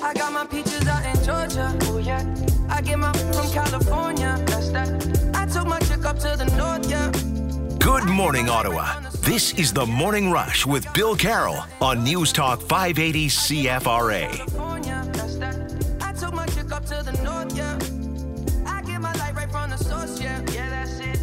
I got my peaches out in Georgia. Oh yeah. I get my from California. That's that. I took my chick up to the north, yeah. Good morning, Ottawa. This is the Morning Rush with Bill Carroll on News Talk 580 CFRA. I took my chick up to the north, yeah. I get my light right from the source, yeah. Yeah, that's it.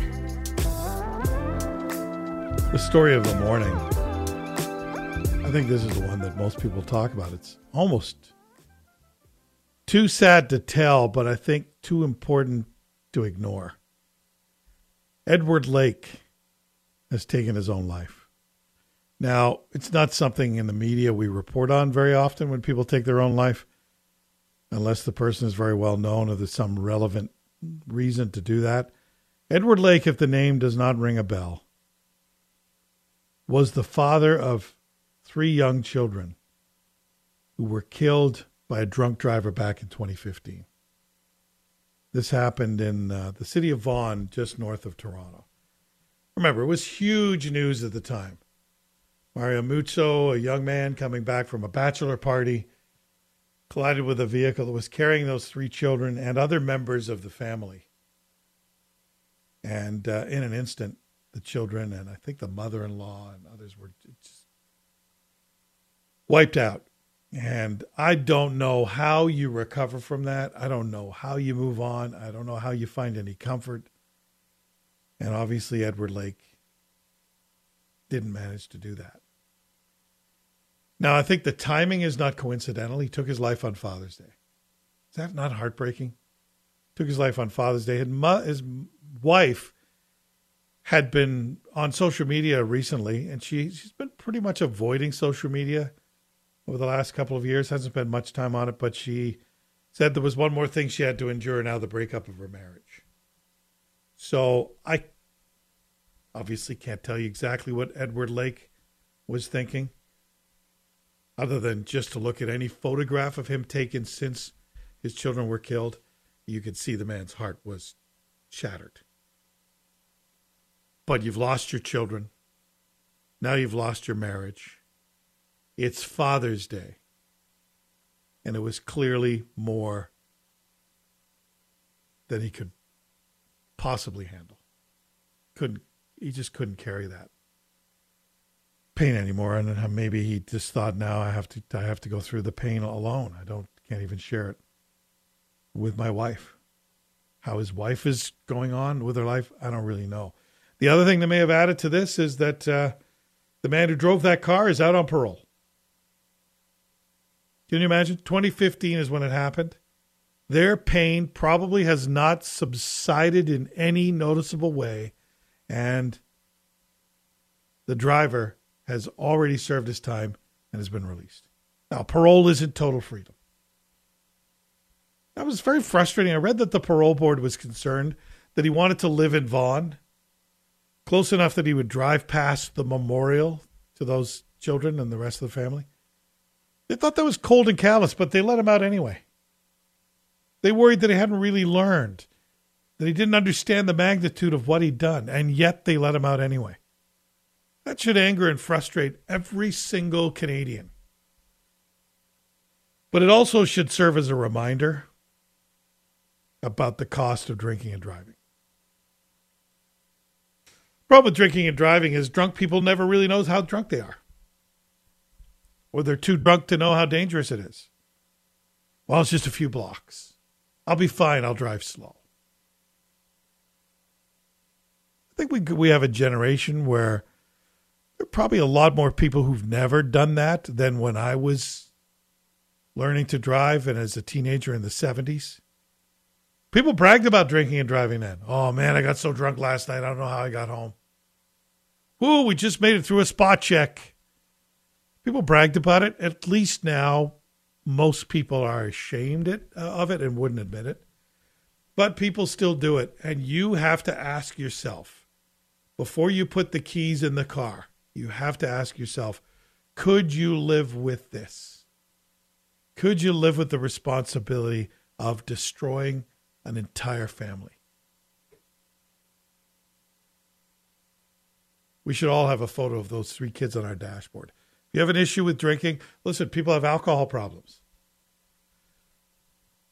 The story of the morning. I think this is the one that most people talk about. It's almost too sad to tell, but I think too important to ignore. Edward Lake has taken his own life. Now, it's not something in the media we report on very often when people take their own life, unless the person is very well known or there's some relevant reason to do that. Edward Lake, if the name does not ring a bell, was the father of 3 young children who were killed by a drunk driver back in 2015. This happened in the city of Vaughan, just north of Toronto. Remember, it was huge news at the time. Mario Muccio, a young man coming back from a bachelor party, collided with a vehicle that was carrying those 3 children and other members of the family. And in an instant, the children and I think the mother-in-law and others were just wiped out. And I don't know how you recover from that. I don't know how you move on. I don't know how you find any comfort. And obviously Edward Lake didn't manage to do that. Now, I think the timing is not coincidental. He took his life on Father's Day. Is that not heartbreaking? Took his life on Father's Day. His wife had been on social media recently, and she's been pretty much avoiding social media over the last couple of years. Hasn't spent much time on it, but she said there was one more thing she had to endure now, the breakup of her marriage. So I obviously can't tell you exactly what Edward Lake was thinking, other than just to look at any photograph of him taken since his children were killed. You could see the man's heart was shattered. But you've lost your children. Now you've lost your marriage. It's Father's Day. And it was clearly more than he could possibly handle. He just couldn't carry that pain anymore, and maybe he just thought, now I have to go through the pain alone. Can't even share it with my wife. How his wife is going on with her life, I don't really know. The other thing that may have added to this is that the man who drove that car is out on parole. Can you imagine? 2015 is when it happened. Their pain probably has not subsided in any noticeable way, and the driver has already served his time and has been released. Now, parole isn't total freedom. That was very frustrating. I read that the parole board was concerned that he wanted to live in Vaughan, close enough that he would drive past the memorial to those children and the rest of the family. They thought that was cold and callous, but they let him out anyway. They worried that he hadn't really learned, that he didn't understand the magnitude of what he'd done, and yet they let him out anyway. That should anger and frustrate every single Canadian. But it also should serve as a reminder about the cost of drinking and driving. The problem with drinking and driving is drunk people never really know how drunk they are. Or they're too drunk to know how dangerous it is. Well, it's just a few blocks. I'll be fine. I'll drive slow. I think we have a generation where there are probably a lot more people who've never done that than when I was learning to drive and as a teenager in the 70s. People bragged about drinking and driving then. Oh, man, I got so drunk last night. I don't know how I got home. Ooh, we just made it through a spot check. People bragged about it. At least now, most people are ashamed of it and wouldn't admit it. But people still do it. And you have to ask yourself, before you put the keys in the car, you have to ask yourself, could you live with this? Could you live with the responsibility of destroying an entire family? We should all have a photo of those 3 kids on our dashboard. If you have an issue with drinking, listen, people have alcohol problems.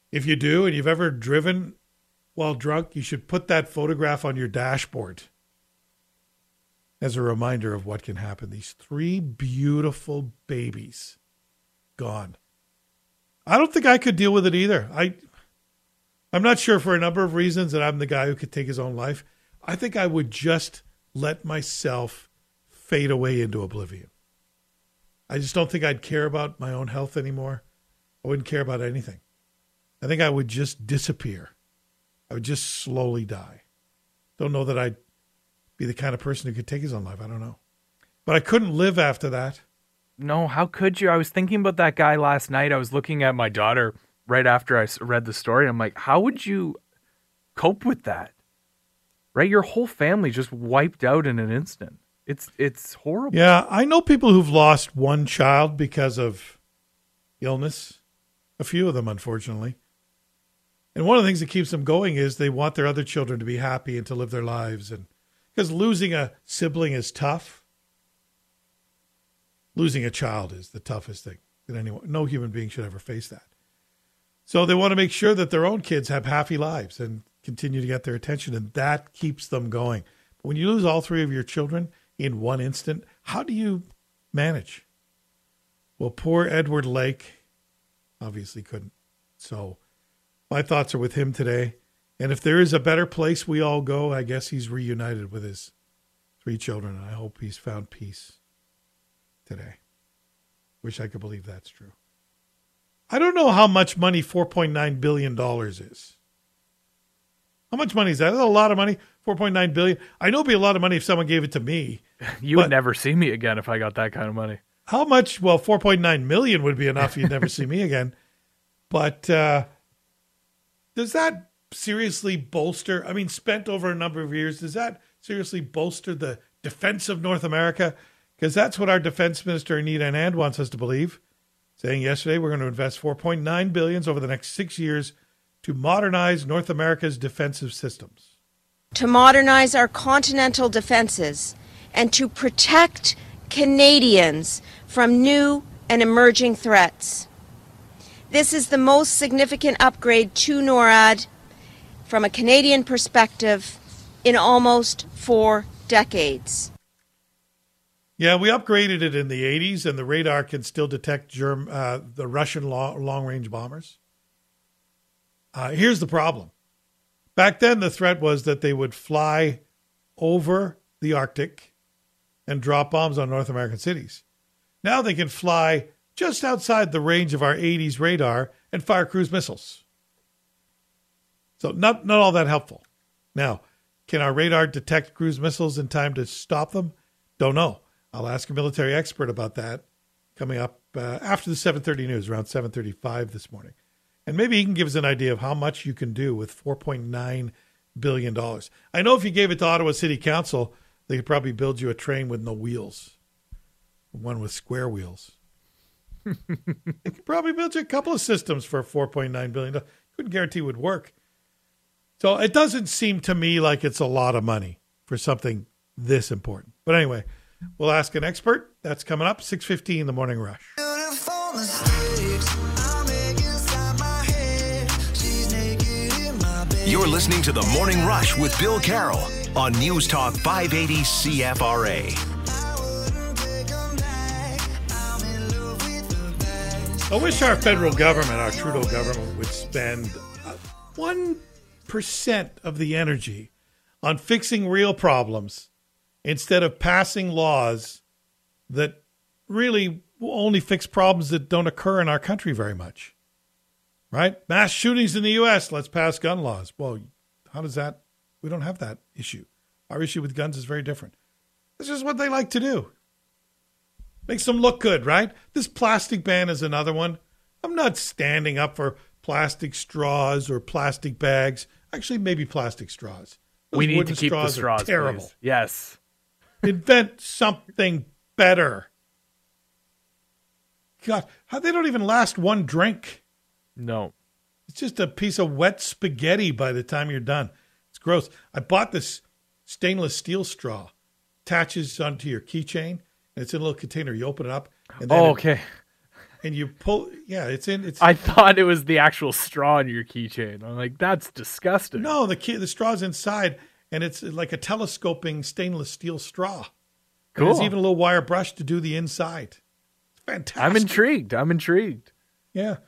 If you do, and you've ever driven while drunk, you should put that photograph on your dashboard as a reminder of what can happen. These 3 beautiful babies gone. I don't think I could deal with it either. I'm not sure, for a number of reasons, that I'm the guy who could take his own life. I think I would just let myself fade away into oblivion. I just don't think I'd care about my own health anymore. I wouldn't care about anything. I think I would just disappear. I would just slowly die. Don't know that I'd be the kind of person who could take his own life. I don't know. But I couldn't live after that. No, how could you? I was thinking about that guy last night. I was looking at my daughter right after I read the story. I'm like, how would you cope with that? Right? Your whole family just wiped out in an instant. It's horrible. Yeah, I know people who've lost one child because of illness. A few of them, unfortunately. And one of the things that keeps them going is they want their other children to be happy and to live their lives. And because losing a sibling is tough. Losing a child is the toughest thing that no human being should ever face that. So they want to make sure that their own kids have happy lives and continue to get their attention, and that keeps them going. But when you lose all 3 of your children in one instant, how do you manage? Well, poor Edward Lake obviously couldn't. So my thoughts are with him today. And if there is a better place we all go, I guess he's reunited with his 3 children. I hope he's found peace today. Wish I could believe that's true. I don't know how much money $4.9 billion is. How much money is that? That's a lot of money. $4.9 billion. I know it'd be a lot of money if someone gave it to me. You would never see me again if I got that kind of money. How much? Well, 4.9 million would be enough. You'd never see me again. But does that seriously bolster? I mean, spent over a number of years, does that seriously bolster the defense of North America? Because that's what our defense minister, Anita Anand, wants us to believe. Saying yesterday we're going to invest $4.9 billion over the next 6 years to modernize North America's defensive systems. To modernize our continental defenses and to protect Canadians from new and emerging threats. This is the most significant upgrade to NORAD from a Canadian perspective in almost 4 decades. Yeah, we upgraded it in the 80s, and the radar can still detect the Russian long-range bombers. Here's the problem. Back then, the threat was that they would fly over the Arctic and drop bombs on North American cities. Now they can fly just outside the range of our 80s radar and fire cruise missiles. So not all that helpful. Now, can our radar detect cruise missiles in time to stop them? Don't know. I'll ask a military expert about that coming up after the 7:30 news, around 7:35 this morning. And maybe he can give us an idea of how much you can do with $4.9 billion. I know if you gave it to Ottawa City Council, they could probably build you a train with no wheels, one with square wheels. They could probably build you a couple of systems for $4.9 billion. Couldn't guarantee it would work. So it doesn't seem to me like it's a lot of money for something this important. But anyway, we'll ask an expert. That's coming up, 6:15 in the Morning Rush. You're listening to The Morning Rush with Bill Carroll on News Talk 580 CFRA. I wish our federal government, our Trudeau government, would spend 1% of the energy on fixing real problems instead of passing laws that really will only fix problems that don't occur in our country very much. Right? Mass shootings in the U.S., let's pass gun laws. Well, how does that? We don't have that issue. Our issue with guns is very different. This is what they like to do. Makes them look good, right? This plastic ban is another one. I'm not standing up for plastic straws or plastic bags. Actually, maybe plastic straws. Those we need to keep the straws, terrible. Please. Yes. Invent something better. God, how they don't even last one drink. No. It's just a piece of wet spaghetti by the time you're done. It's gross. I bought this stainless steel straw. Attaches onto your keychain, and it's in a little container. You open it up. And then okay. and you pull. Yeah, it's. I thought it was the actual straw in your keychain. I'm like, that's disgusting. No, the straw's inside, and it's like a telescoping stainless steel straw. Cool. And there's even a little wire brush to do the inside. It's fantastic. I'm intrigued. Yeah.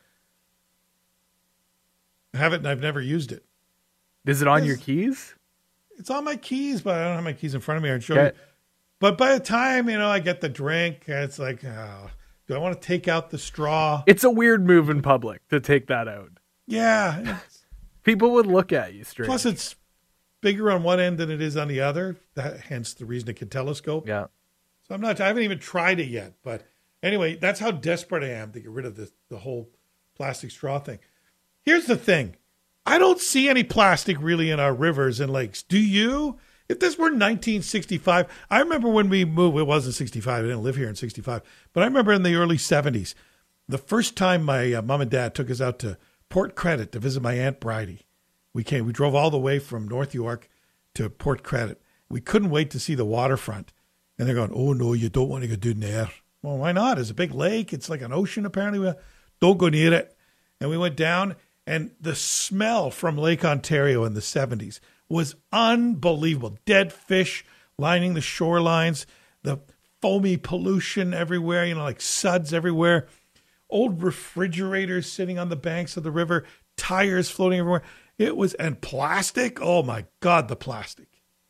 I have it, and I've never used it. Is it on your keys? It's on my keys, but I don't have my keys in front of me. I'd show you. But by the time, I get the drink, it's like, oh, do I want to take out the straw? It's a weird move in public to take that out. Yeah. People would look at you straight. Plus, it's bigger on one end than it is on the other. Hence the reason it can telescope. Yeah. So I haven't even tried it yet. But anyway, that's how desperate I am to get rid of the whole plastic straw thing. Here's the thing. I don't see any plastic really in our rivers and lakes. Do you? If this were 1965, I remember when we moved, it wasn't 65, I didn't live here in 65, but I remember in the early 70s, the first time my mom and dad took us out to Port Credit to visit my Aunt Bridie. We drove all the way from North York to Port Credit. We couldn't wait to see the waterfront. And they're going, oh no, you don't want to go down there. Well, why not? It's a big lake. It's like an ocean apparently. Don't go near it. And we went down, and the smell from Lake Ontario in the 70s was unbelievable. Dead fish lining the shorelines, the foamy pollution everywhere, like suds everywhere, old refrigerators sitting on the banks of the river, tires floating everywhere. And plastic. Oh my God, the plastic.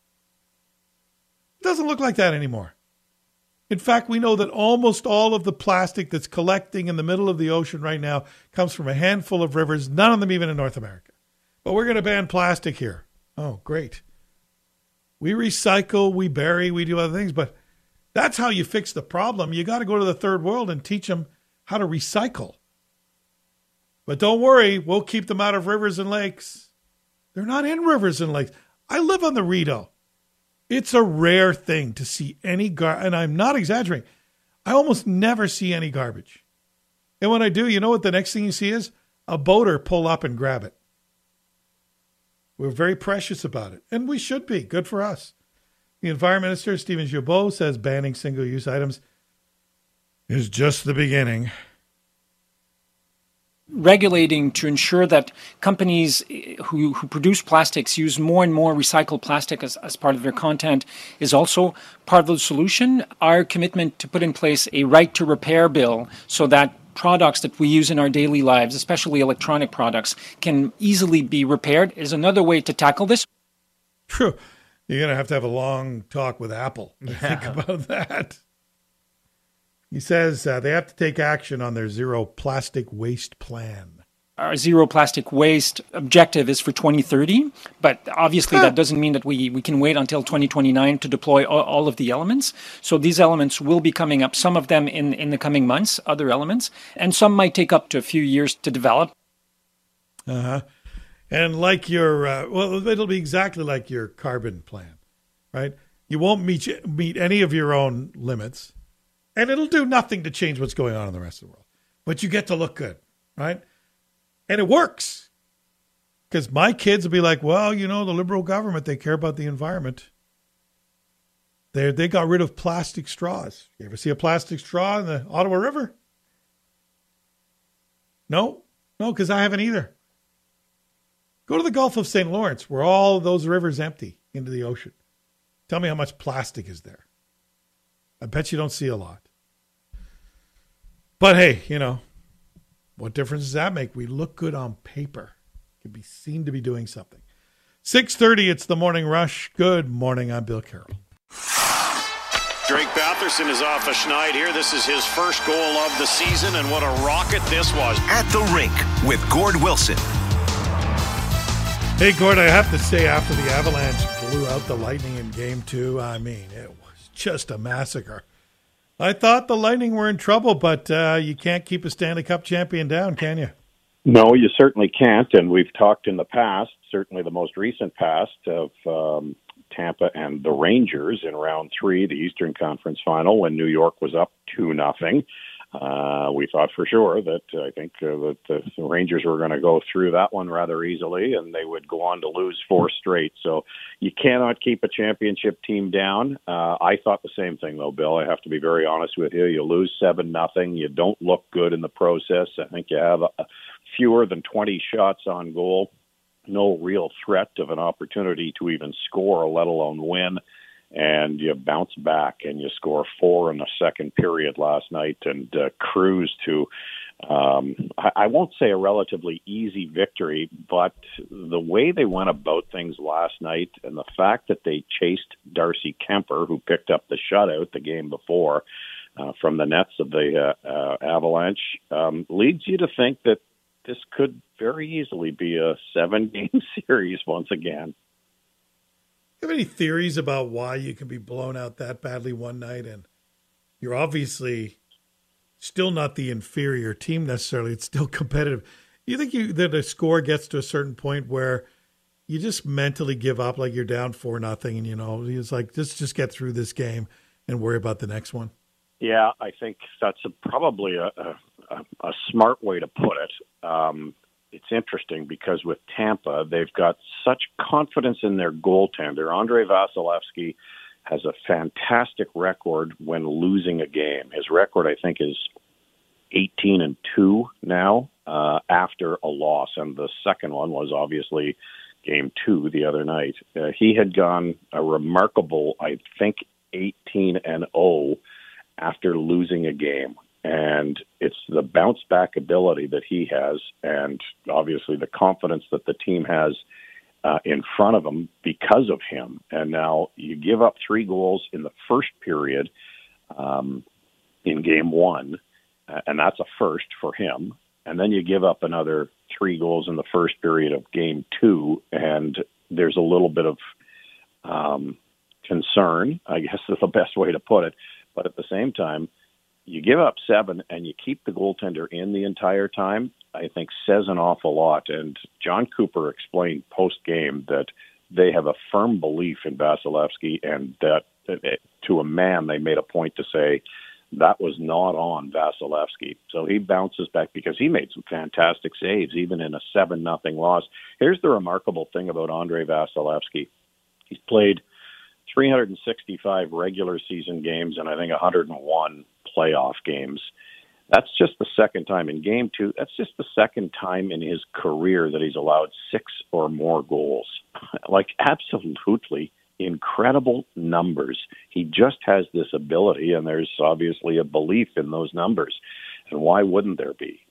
It doesn't look like that anymore. In fact, we know that almost all of the plastic that's collecting in the middle of the ocean right now comes from a handful of rivers, none of them even in North America. But we're going to ban plastic here. Oh, great. We recycle, we bury, we do other things, but that's how you fix the problem. You got to go to the third world and teach them how to recycle. But don't worry, we'll keep them out of rivers and lakes. They're not in rivers and lakes. I live on the Rideau. It's a rare thing to see any and I'm not exaggerating. I almost never see any garbage. And when I do, you know what the next thing you see is? A boater pull up and grab it. We're very precious about it, and we should be. Good for us. The Environment Minister, Stephen Guilbeault, says banning single-use items is just the beginning. Regulating to ensure that companies who produce plastics use more and more recycled plastic as part of their content is also part of the solution. Our commitment to put in place a right to repair bill so that products that we use in our daily lives, especially electronic products, can easily be repaired is another way to tackle this. True. You're going to have a long talk with Apple to think about that. He says they have to take action on their zero plastic waste plan. Our zero plastic waste objective is for 2030, but obviously that doesn't mean that we can wait until 2029 to deploy all of the elements. So these elements will be coming up, some of them in the coming months, other elements, and some might take up to a few years to develop. Uh-huh. And like your, it'll be exactly like your carbon plan, right? You won't meet any of your own limits, and it'll do nothing to change what's going on in the rest of the world. But you get to look good, right? And it works. Because my kids will be like, well, the Liberal government, they care about the environment. They got rid of plastic straws. You ever see a plastic straw in the Ottawa River? No, because I haven't either. Go to the Gulf of St. Lawrence, where all those rivers empty into the ocean. Tell me how much plastic is there. I bet you don't see a lot. But hey, what difference does that make? We look good on paper. Can be seen to be doing something. 6:30, it's the Morning Rush. Good morning, I'm Bill Carroll. Drake Batherson is off a schneid here. This is his first goal of the season, and what a rocket this was. At the Rink with Gord Wilson. Hey, Gord, I have to say, after the Avalanche blew out the Lightning in Game 2, it was just a massacre. I thought the Lightning were in trouble, but you can't keep a Stanley Cup champion down, can you? No, you certainly can't, and we've talked in the past, certainly the most recent past, of Tampa and the Rangers in round 3, the Eastern Conference Final, when New York was up 2-0. We thought for sure that I think that the Rangers were going to go through that one rather easily, and they would go on to lose 4 straight. So you cannot keep a championship team down. I thought the same thing, though, Bill. I have to be very honest with you. You lose 7-0. You don't look good in the process. I think you have fewer than 20 shots on goal. No real threat of an opportunity to even score, let alone win. And you bounce back and you score 4 in the second period last night and cruise to, I won't say a relatively easy victory, but the way they went about things last night and the fact that they chased Darcy Kemper, who picked up the shutout the game before from the nets of the Avalanche, leads you to think that this could very easily be a 7-game series once again. Do you have any theories about why you can be blown out that badly one night? And you're obviously still not the inferior team necessarily. It's still competitive. You think that a score gets to a certain point where you just mentally give up, like you're down 4-0, and it's like just get through this game and worry about the next one? Yeah, I think that's probably a smart way to put it. It's interesting because with Tampa, they've got such confidence in their goaltender. Andrei Vasilevsky has a fantastic record when losing a game. His record, I think, is 18-2 now after a loss, and the second one was obviously Game 2 the other night. He had gone a remarkable, I think, 18-0 after losing a game. And it's the bounce back ability that he has, and obviously the confidence that the team has in front of him because of him. And now you give up 3 goals in the first period in Game 1, and that's a first for him. And then you give up another 3 goals in the first period of Game 2, and there's a little bit of concern, I guess is the best way to put it. But at the same time, you give up 7 and you keep the goaltender in the entire time, I think says an awful lot. And John Cooper explained post-game that they have a firm belief in Vasilevsky, and that to a man they made a point to say that was not on Vasilevsky. So he bounces back because he made some fantastic saves, even in a 7-0 loss. Here's the remarkable thing about Andrei Vasilevsky. He's played 365 regular season games and I think 101 playoff games. That's just the second time in Game 2. That's just the second time in his career that he's allowed 6 or more goals. Like, absolutely incredible numbers. He just has this ability, and there's obviously a belief in those numbers. And why wouldn't there be?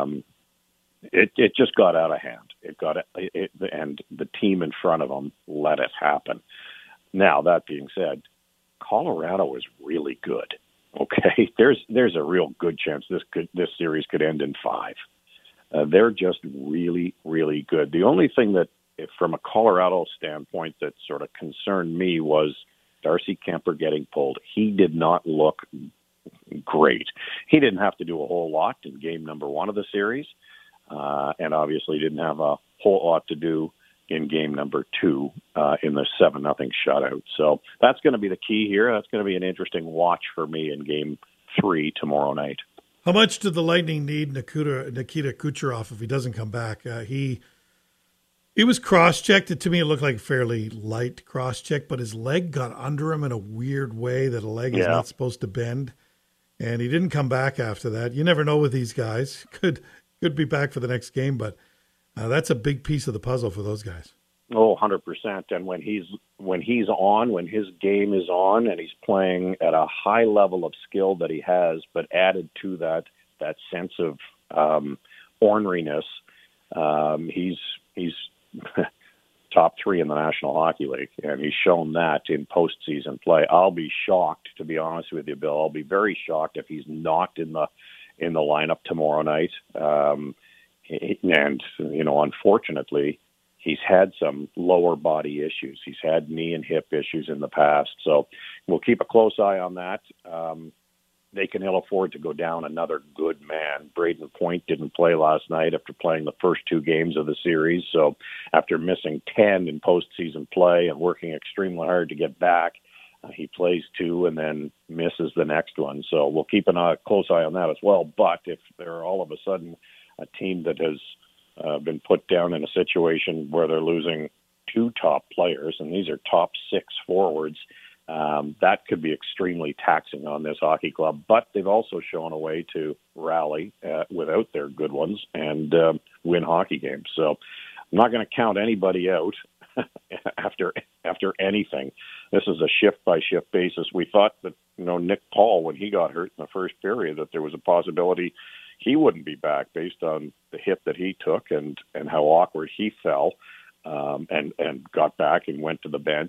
It just got out of hand. And the team in front of him let it happen. Now, that being said, Colorado is really good. Okay, there's a real good chance this series could end in 5. They're just really, really good. The only thing that, from a Colorado standpoint, that sort of concerned me was Darcy Kemper getting pulled. He did not look great. He didn't have to do a whole lot in Game number 1 of the series, and obviously didn't have a whole lot to do in Game number 2 in the 7-0 shutout. So that's going to be the key here. That's going to be an interesting watch for me in Game 3 tomorrow night. How much do the Lightning need Nikita Kucherov if he doesn't come back? He was cross-checked. To me, it looked like a fairly light cross-check, but his leg got under him in a weird way that a leg is not supposed to bend, and he didn't come back after that. You never know with these guys. Could be back for the next game, but that's a big piece of the puzzle for those guys. Oh, 100%. And when his game is on and he's playing at a high level of skill that he has, but added to that sense of orneriness, he's top 3 in the National Hockey League, and he's shown that in postseason play. I'll be shocked, to be honest with you, Bill. I'll be very shocked if he's not in the lineup tomorrow night. And, unfortunately, he's had some lower body issues. He's had knee and hip issues in the past. So we'll keep a close eye on that. They can ill afford to go down another good man. Braden Point didn't play last night after playing the first 2 games of the series. So after missing 10 in postseason play and working extremely hard to get back, He plays 2 and then misses the next one. So we'll keep a close eye on that as well. But if they're all of a sudden a team that has been put down in a situation where they're losing 2 top players, and these are top 6 forwards, that could be extremely taxing on this hockey club. But they've also shown a way to rally without their good ones and win hockey games. So I'm not going to count anybody out after anything. This is a shift-by-shift basis. We thought that, Nick Paul, when he got hurt in the first period, that there was a possibility he wouldn't be back based on the hit that he took and how awkward he fell, and got back and went to the bench.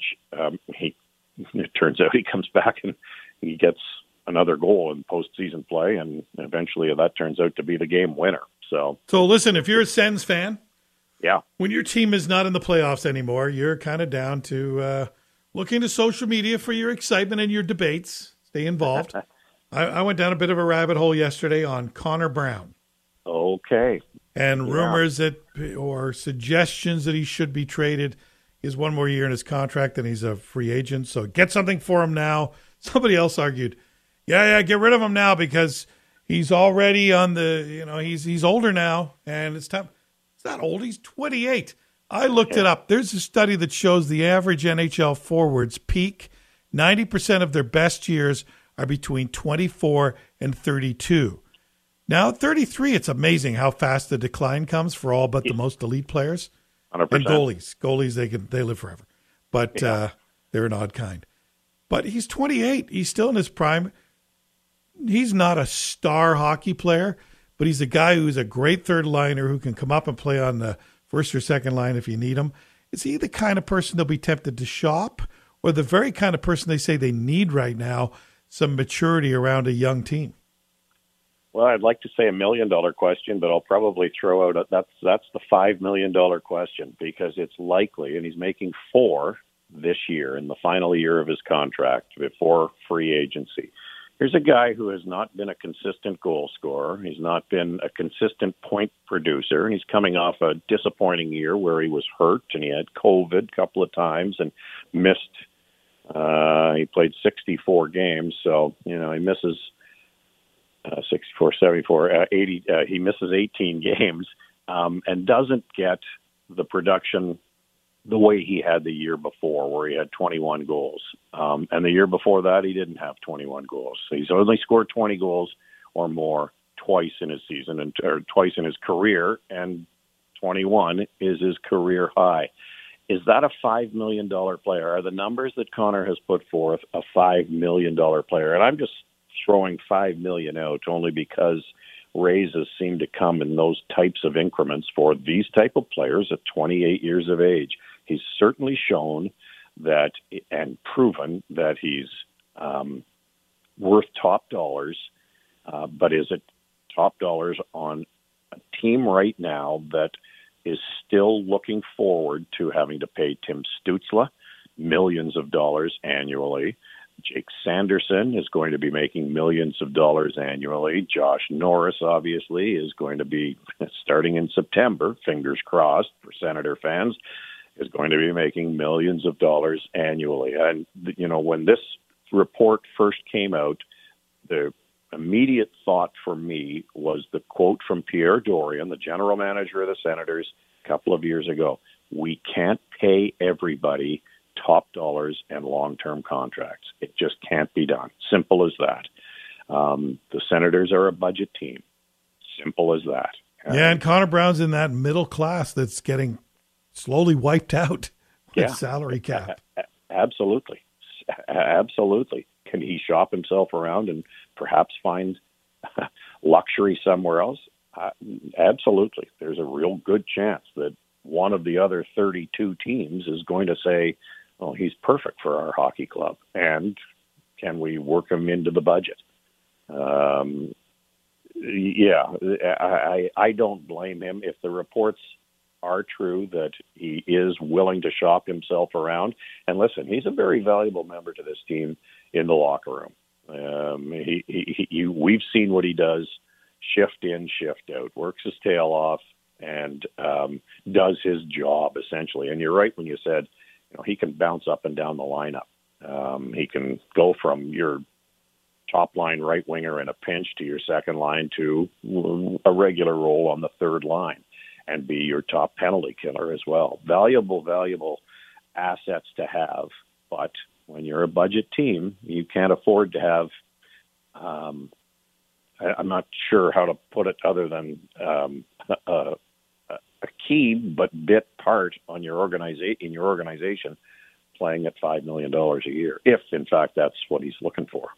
It turns out he comes back and he gets another goal in postseason play, and eventually that turns out to be the game winner. So listen, if you're a Sens fan, yeah, when your team is not in the playoffs anymore, you're kind of down to looking to social media for your excitement and your debates. Stay involved. I went down a bit of a rabbit hole yesterday on Connor Brown. Okay. And rumors or suggestions that he should be traded. He has one more year in his contract and he's a free agent. So get something for him now. Somebody else argued, get rid of him now because he's already on the, he's older now and it's time. He's not old. He's 28. I looked it up. There's a study that shows the average NHL forwards peak 90% of their best years are between 24 and 32. Now, at 33, it's amazing how fast the decline comes for all but the most elite players. 100%. And goalies. Goalies, they live forever. But they're an odd kind. But he's 28. He's still in his prime. He's not a star hockey player, but he's a guy who's a great third liner who can come up and play on the first or second line if you need him. Is he the kind of person they'll be tempted to shop, or the very kind of person they say they need right now, some maturity around a young team? Well, I'd like to say $1 million question, but I'll probably throw out that's the $5 million question, because it's likely, and he's making 4 this year in the final year of his contract before free agency. Here's a guy who has not been a consistent goal scorer. He's not been a consistent point producer, and he's coming off a disappointing year where he was hurt and he had COVID a couple of times and missed. He played 64 games, so he misses 64, 74, 80. He misses 18 games and doesn't get the production the way he had the year before, where he had 21 goals. And the year before that, he didn't have 21 goals. So he's only scored 20 goals or more twice in his season, or twice in his career, and 21 is his career high. Is that a $5 million player? Are the numbers that Connor has put forth a $5 million player? And I'm just throwing $5 million out only because raises seem to come in those types of increments for these type of players at 28 years of age. He's certainly shown that and proven that he's worth top dollars, but is it top dollars on a team right now that is still looking forward to having to pay Tim Stützle millions of dollars annually? Jake Sanderson is going to be making millions of dollars annually. Josh Norris, obviously, is going to be, starting in September, fingers crossed for Senator fans, is going to be making millions of dollars annually. And, when this report first came out, the immediate thought for me was the quote from Pierre Dorion, the general manager of the Senators, a couple of years ago. We can't pay everybody top dollars and long-term contracts. It just can't be done. Simple as that. The Senators are a budget team. Simple as that. Yeah, and Connor Brown's in that middle class that's getting slowly wiped out with salary cap. Absolutely. Absolutely. Can he shop himself around and perhaps find luxury somewhere else? Absolutely. There's a real good chance that one of the other 32 teams is going to say, well, he's perfect for our hockey club, and can we work him into the budget? I don't blame him if the reports are true that he is willing to shop himself around. And listen, he's a very valuable member to this team in the locker room. We've seen what he does, shift in, shift out, works his tail off, and does his job essentially. And you're right when you said, he can bounce up and down the lineup. He can go from your top line right winger in a pinch to your second line to a regular role on the third line and be your top penalty killer as well. Valuable assets to have, but when you're a budget team, you can't afford to have, I'm not sure how to put it other than a key but bit part on your organization playing at $5 million a year, if in fact that's what he's looking for.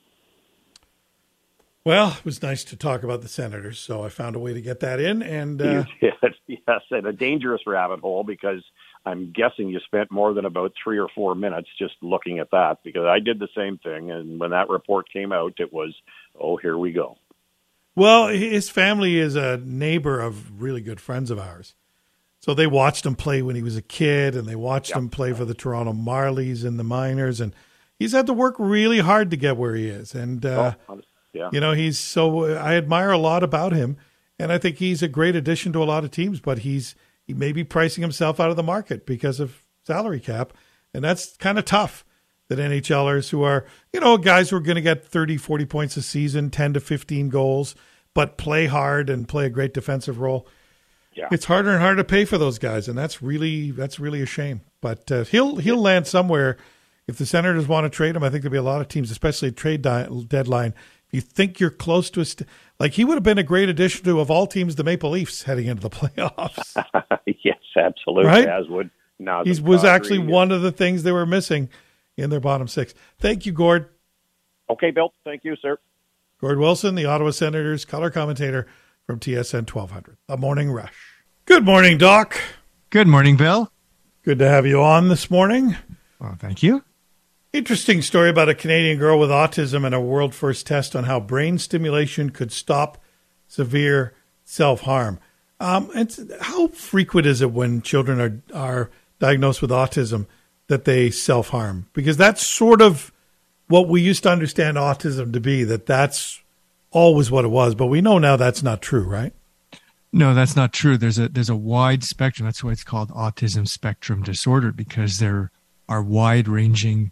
Well, it was nice to talk about the Senators, so I found a way to get that in. And yes, and a dangerous rabbit hole, because I'm guessing you spent more than about 3 or 4 minutes just looking at that, because I did the same thing. And when that report came out, it was, oh, here we go. Well, his family is a neighbor of really good friends of ours. So they watched him play when he was a kid, and they watched him play for the Toronto Marlies in the minors. And he's had to work really hard to get where he is. And, you know, I admire a lot about him. And I think he's a great addition to a lot of teams, but he may be pricing himself out of the market because of salary cap. And that's kind of tough, that NHLers who are, you know, guys who are going to get 30, 40 points a season, 10 to 15 goals, but play hard and play a great defensive role. Yeah. It's harder and harder to pay for those guys, and that's really a shame. But he'll land somewhere. If the Senators want to trade him, I think there'll be a lot of teams, especially at trade deadline. If you think you're close to like he would have been a great addition to, of all teams, the Maple Leafs heading into the playoffs. Yes, absolutely. Right? As would now. He was actually one of the things they were missing in their bottom six. Thank you, Gord. Okay, Bill. Thank you, sir. Gord Wilson, the Ottawa Senators color commentator from TSN 1200, The Morning Rush. Good morning, Doc. Good morning, Bill. Good to have you on this morning. Well, thank you. Interesting story about a Canadian girl with autism and a world first test on how brain stimulation could stop severe self-harm. And how frequent is it when children are diagnosed with autism that they self-harm? Because that's sort of what we used to understand autism to be, that's always what it was. But we know now that's not true, right? No, that's not true. There's a wide spectrum. That's why it's called autism spectrum disorder, because there are wide-ranging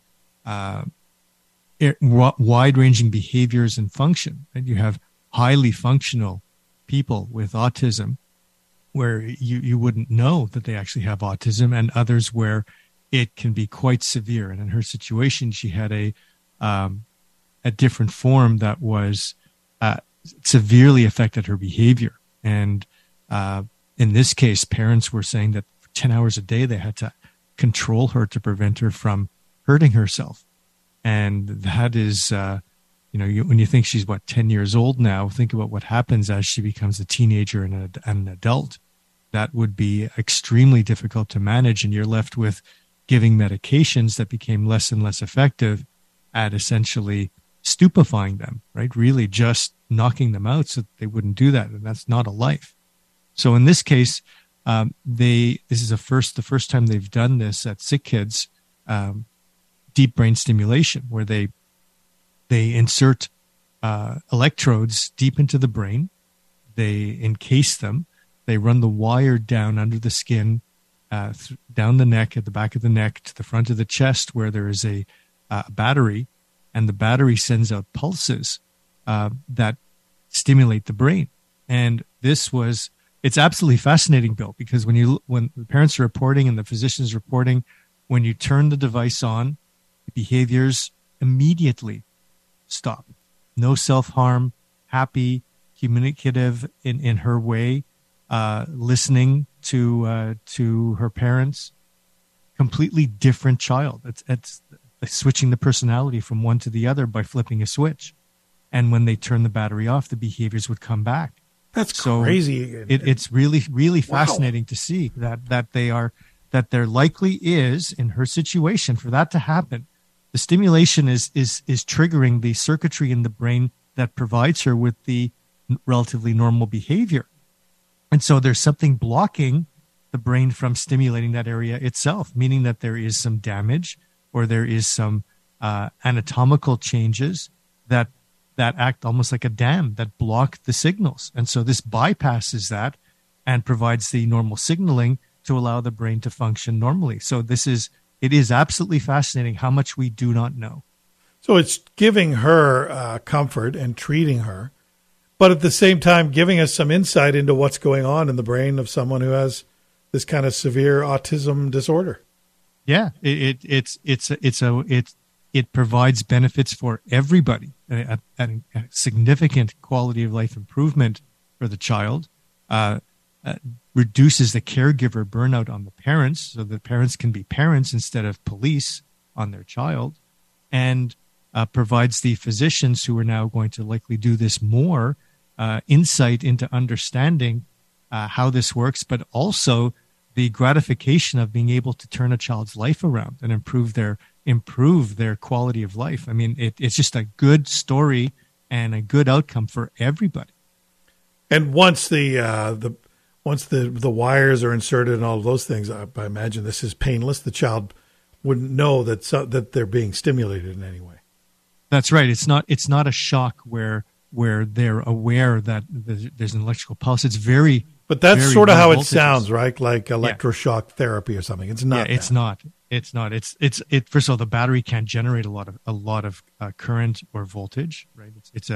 behaviors and function. And you have highly functional people with autism where you wouldn't know that they actually have autism, and others where it can be quite severe. And in her situation, she had a different form that was severely affected her behavior. And in this case, parents were saying that for 10 hours a day, they had to control her to prevent her from hurting herself. And that is, when you think she's, 10 years old now, think about what happens as she becomes a teenager and an adult. That would be extremely difficult to manage. And you're left with giving medications that became less and less effective at essentially stupefying them, right? Really just knocking them out so that they wouldn't do that. And that's not a life. So in this case, this is the first time they've done this at sick kids, deep brain stimulation, where they insert electrodes deep into the brain. They encase them. They run the wire down under the skin, down the neck, at the back of the neck, to the front of the chest, where there is a battery, and the battery sends out pulses that stimulate the brain. And it's absolutely fascinating, Bill, because when the parents are reporting and the physicians reporting, when you turn the device on, the behaviors immediately stop. No self-harm, happy, communicative in her way, listening to her parents. Completely different child. It's switching the personality from one to the other by flipping a switch. And when they turn the battery off, the behaviors would come back. That's crazy. It's really, really fascinating to see that there likely is, in her situation, for that to happen. The stimulation is triggering the circuitry in the brain that provides her with the relatively normal behavior. And so there's something blocking the brain from stimulating that area itself, meaning that there is some damage or there is some anatomical changes that act almost like a dam that block the signals. And so this bypasses that and provides the normal signaling to allow the brain to function normally. So this is it is absolutely fascinating how much we do not know. So it's giving her comfort and treating her, but at the same time giving us some insight into what's going on in the brain of someone who has this kind of severe autism disorder. Yeah, it provides benefits for everybody, a significant quality of life improvement for the child, reduces the caregiver burnout on the parents, so the parents can be parents instead of police on their child, and provides the physicians who are now going to likely do this more insight into understanding how this works, but also the gratification of being able to turn a child's life around and improve their quality of life. I mean, it's just a good story and a good outcome for everybody. And once the wires are inserted and all of those things, I imagine this is painless. The child wouldn't know that they're being stimulated in any way. That's right. It's not a shock where they're aware that there's an electrical pulse. It's but that's very sort of how voltages. It sounds, right? Like electroshock therapy or something. It's not. Yeah, it's not. It's not. It's first of all, the battery can't generate a lot of current or voltage, right?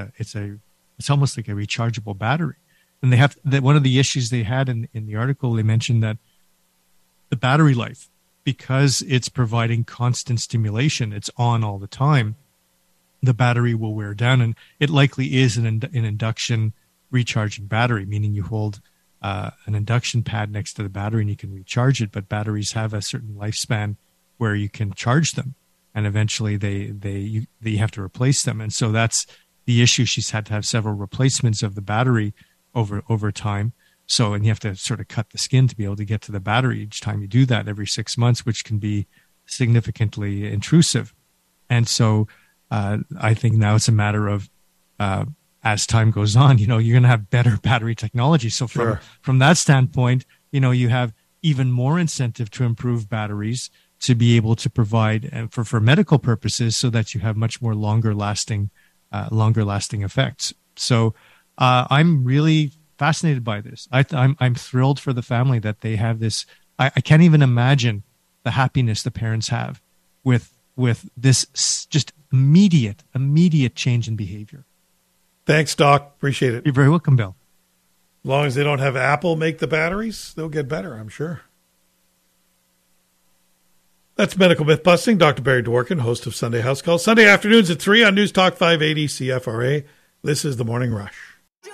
It's almost like a rechargeable battery. And one of the issues they had in the article, they mentioned that the battery life, because it's providing constant stimulation, it's on all the time, the battery will wear down, and it likely is an induction recharging battery, meaning you hold an induction pad next to the battery and you can recharge it. But batteries have a certain lifespan where you can charge them, and eventually they have to replace them. And so that's the issue. She's had to have several replacements of the battery over time. So, and you have to sort of cut the skin to be able to get to the battery each time you do that every 6 months, which can be significantly intrusive. And so I think now it's a matter of, as time goes on, you're going to have better battery technology. So from that standpoint, you have even more incentive to improve batteries to be able to provide for medical purposes, so that you have much more longer lasting effects. So I'm really fascinated by this. I'm thrilled for the family that they have this. I can't even imagine the happiness the parents have with this just immediate change in behavior. Thanks, Doc. Appreciate it. You're very welcome, Bill. As long as they don't have Apple make the batteries, they'll get better, I'm sure. That's Medical Myth Busting. Dr. Barry Dworkin, host of Sunday House Calls. Sunday afternoons at 3 on News Talk 580 CFRA. This is The Morning Rush.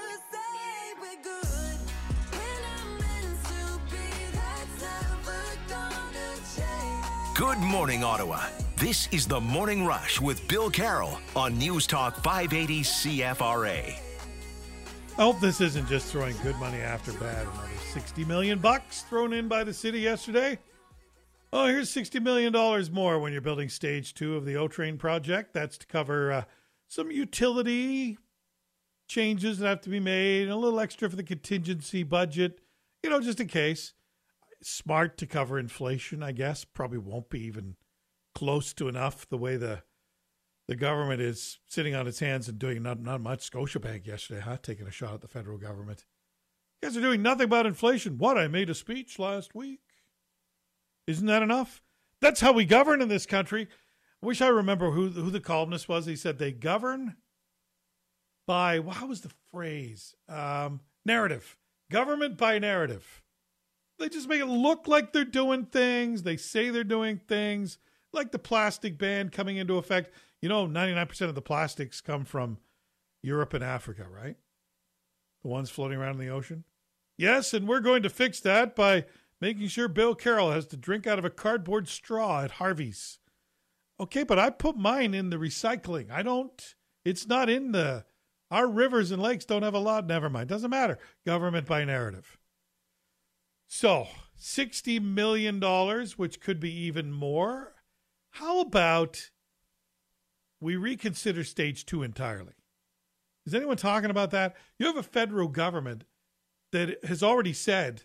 Good morning, Ottawa. This is The Morning Rush with Bill Carroll on News Talk 580 CFRA. I hope this isn't just throwing good money after bad. Another $60 million thrown in by the city yesterday. Oh, here's $60 million more when you're building stage 2 of the O-Train project. That's to cover some utility changes that have to be made, and a little extra for the contingency budget, just in case. Smart to cover inflation, I guess. Probably won't be even close to enough the way the government is sitting on its hands and doing not much. Scotiabank yesterday, taking a shot at the federal government. You guys are doing nothing about inflation. What? I made a speech last week. Isn't that enough? That's how we govern in this country. I wish I remember who the columnist was. He said they govern by, how was the phrase? Narrative. Government by narrative. They just make it look like they're doing things. They say they're doing things, like the plastic ban coming into effect. 99% of the plastics come from Europe and Africa, right? The ones floating around in the ocean. Yes, and we're going to fix that by making sure Bill Carroll has to drink out of a cardboard straw at Harvey's. Okay, but I put mine in the recycling. I don't. It's not in our rivers and lakes don't have a lot. Never mind. Doesn't matter. Government by narrative. So, $60 million, which could be even more. How about we reconsider stage 2 entirely? Is anyone talking about that? You have a federal government that has already said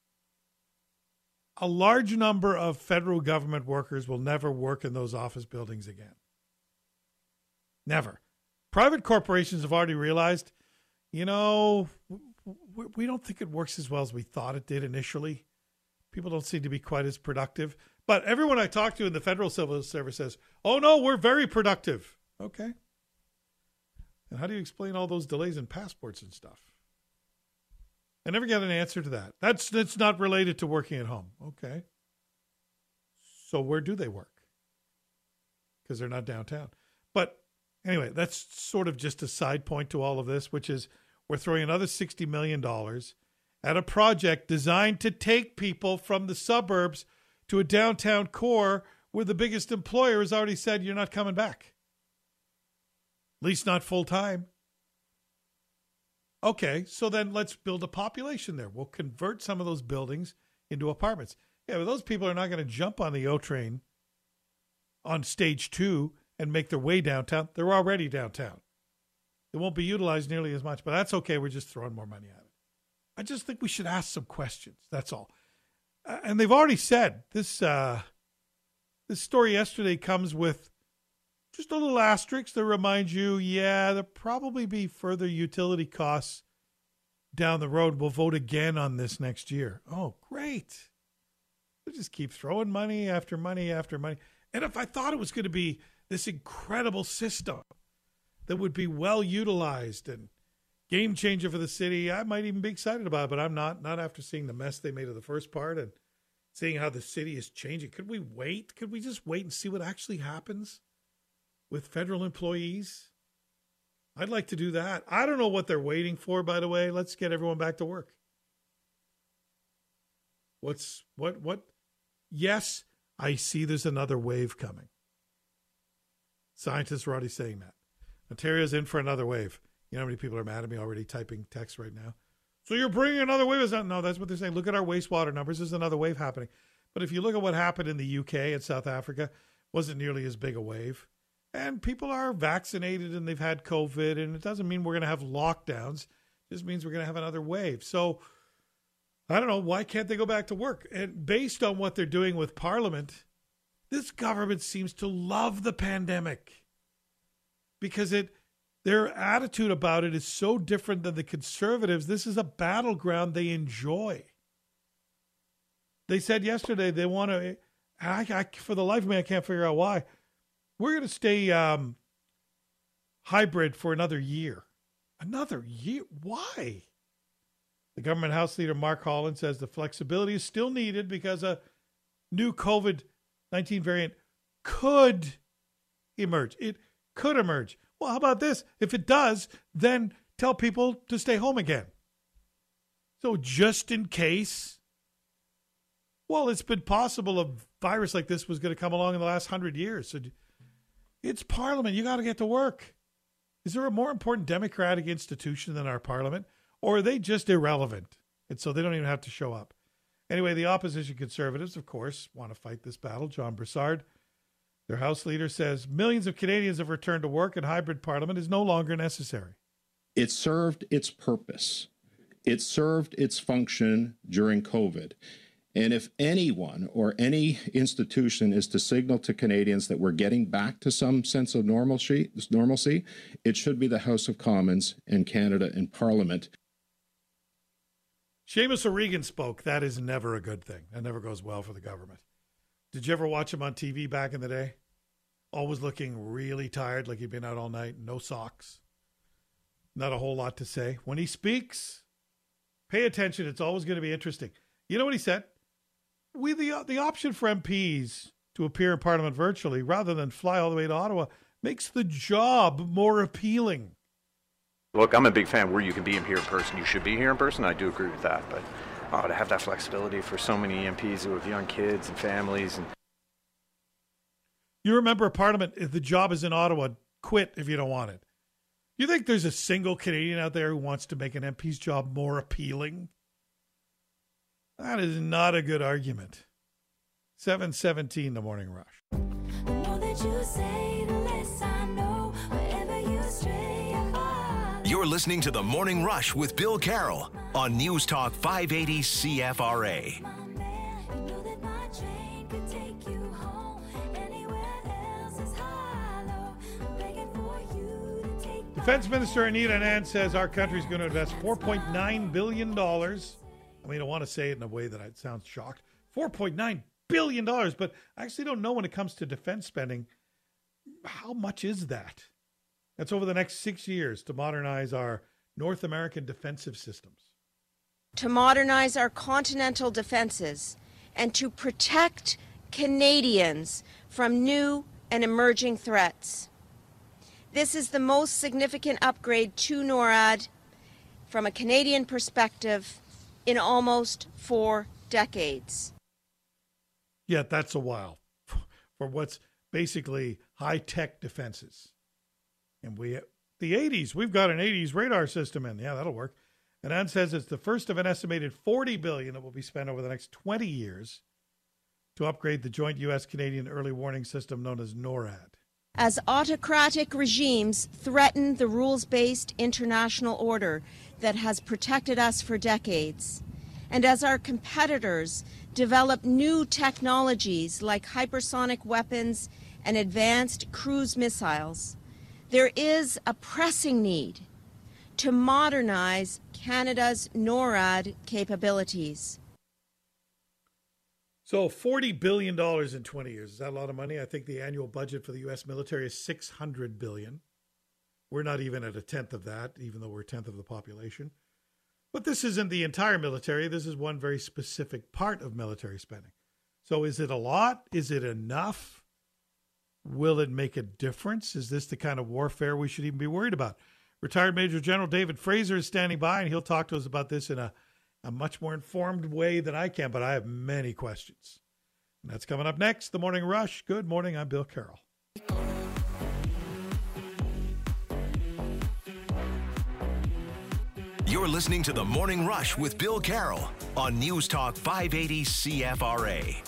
a large number of federal government workers will never work in those office buildings again. Never. Private corporations have already realized, we don't think it works as well as we thought it did initially. People don't seem to be quite as productive. But everyone I talk to in the federal civil service says, oh, no, we're very productive. Okay. And how do you explain all those delays in passports and stuff? I never get an answer to that. That's not related to working at home. Okay. So where do they work? Because they're not downtown. But anyway, that's sort of just a side point to all of this, which is we're throwing another $60 million at a project designed to take people from the suburbs to a downtown core where the biggest employer has already said you're not coming back. At least not full time. Okay, so then let's build a population there. We'll convert some of those buildings into apartments. Yeah, but those people are not going to jump on the O train on stage 2 and make their way downtown. They're already downtown. It won't be utilized nearly as much, but that's okay. We're just throwing more money at it. I just think we should ask some questions. That's all. And they've already said this story yesterday comes with just a little asterisk that reminds you, there'll probably be further utility costs down the road. We'll vote again on this next year. Oh, great. We'll just keep throwing money after money after money. And if I thought it was going to be this incredible system that would be well utilized and game changer for the city, I might even be excited about it, but I'm not after seeing the mess they made of the first part and seeing how the city is changing. Could we wait? Could we just wait and see what actually happens with federal employees? I'd like to do that. I don't know what they're waiting for, by the way. Let's get everyone back to work. What? Yes, I see there's another wave coming. Scientists are already saying that. Ontario's in for another wave. You know how many people are mad at me already typing text right now? So you're bringing another wave? No, that's what they're saying. Look at our wastewater numbers. There's another wave happening. But if you look at what happened in the UK and South Africa, wasn't nearly as big a wave. And people are vaccinated and they've had COVID. And it doesn't mean we're going to have lockdowns. It just means we're going to have another wave. So I don't know. Why can't they go back to work? And based on what they're doing with Parliament, this government seems to love the pandemic because their attitude about it is so different than the Conservatives. This is a battleground they enjoy. They said yesterday they want to, for the life of me, I can't figure out why. We're going to stay hybrid for another year. Another year? Why? The government House Leader Mark Holland says the flexibility is still needed because a new COVID-19 variant could emerge. It could emerge. Well, how about this? If it does, then tell people to stay home again. So just in case, well, it's been possible a virus like this was going to come along in the last 100 years. So it's Parliament. You got to get to work. Is there a more important democratic institution than our Parliament? Or are they just irrelevant? And so they don't even have to show up. Anyway, the opposition Conservatives, of course, want to fight this battle. John Brassard, their House Leader, says millions of Canadians have returned to work and hybrid Parliament is no longer necessary. It served its purpose. It served its function during COVID. And if anyone or any institution is to signal to Canadians that we're getting back to some sense of normalcy, it should be the House of Commons and Canada and Parliament. Seamus O'Regan spoke. That is never a good thing. That never goes well for the government. Did you ever watch him on TV back in the day? Always looking really tired, like he'd been out all night, no socks. Not a whole lot to say. When he speaks, pay attention. It's always going to be interesting. You know what he said? The option for MPs to appear in Parliament virtually rather than fly all the way to Ottawa makes the job more appealing. Look, I'm a big fan where you can be here in person. You should be here in person. I do agree with that. But to have that flexibility for so many MPs who have young kids and families. You remember a Parliament, if the job is in Ottawa, quit if you don't want it. You think there's a single Canadian out there who wants to make an MP's job more appealing? That is not a good argument. 7:17, The Morning Rush. You're listening to The Morning Rush with Bill Carroll on News Talk 580 CFRA. Defense Minister Anita Anand says our country is going to invest $4.9 billion. I mean, I want to say it in a way that I sound shocked. $4.9 billion. But I actually don't know when it comes to defense spending, how much is that? That's over the next 6 years to modernize our North American defensive systems. To modernize our continental defenses and to protect Canadians from new and emerging threats. This is the most significant upgrade to NORAD from a Canadian perspective in almost 4 decades. Yeah, that's a while for what's basically high-tech defenses. And the 80s, we've got an 80s radar system in. Yeah, that'll work. And Ann says it's the first of an estimated $40 billion that will be spent over the next 20 years to upgrade the joint U.S.-Canadian early warning system known as NORAD. As autocratic regimes threaten the rules-based international order that has protected us for decades, and as our competitors develop new technologies like hypersonic weapons and advanced cruise missiles, there is a pressing need to modernize Canada's NORAD capabilities. So $40 billion in 20 years. Is that a lot of money? I think the annual budget for the U.S. military is $600 billion. We're not even at a tenth of that, even though we're a tenth of the population. But this isn't the entire military. This is one very specific part of military spending. So is it a lot? Is it enough? Will it make a difference? Is this the kind of warfare we should even be worried about? Retired Major General David Fraser is standing by, and he'll talk to us about this in a much more informed way than I can, but I have many questions. And that's coming up next, The Morning Rush. Good morning, I'm Bill Carroll. You're listening to The Morning Rush with Bill Carroll on News Talk 580 CFRA.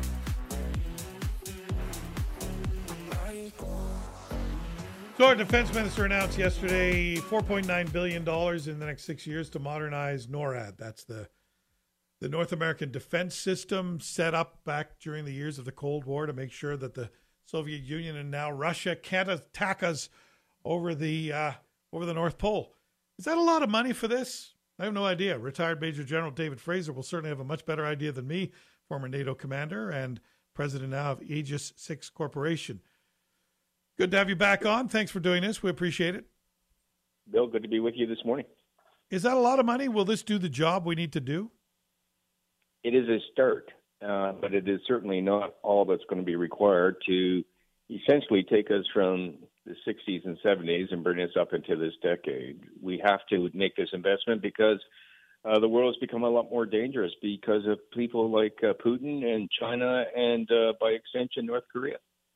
So our defense minister announced yesterday $4.9 billion in the next 6 years to modernize NORAD. That's the North American defense system set up back during the years of the Cold War to make sure that the Soviet Union and now Russia can't attack us over the North Pole. Is that a lot of money for this? I have no idea. Retired Major General David Fraser will certainly have a much better idea than me, former NATO commander and president now of Aegis 6 Corporation. Good to have you back on. Thanks for doing this. We appreciate it. Bill, good to be with you this morning. Is that a lot of money? Will this do the job we need to do? It is a start, but it is certainly not all that's going to be required to essentially take us from the 60s and 70s and bring us up into this decade. We have to make this investment because the world has become a lot more dangerous because of people like Putin and China and, by extension, North Korea.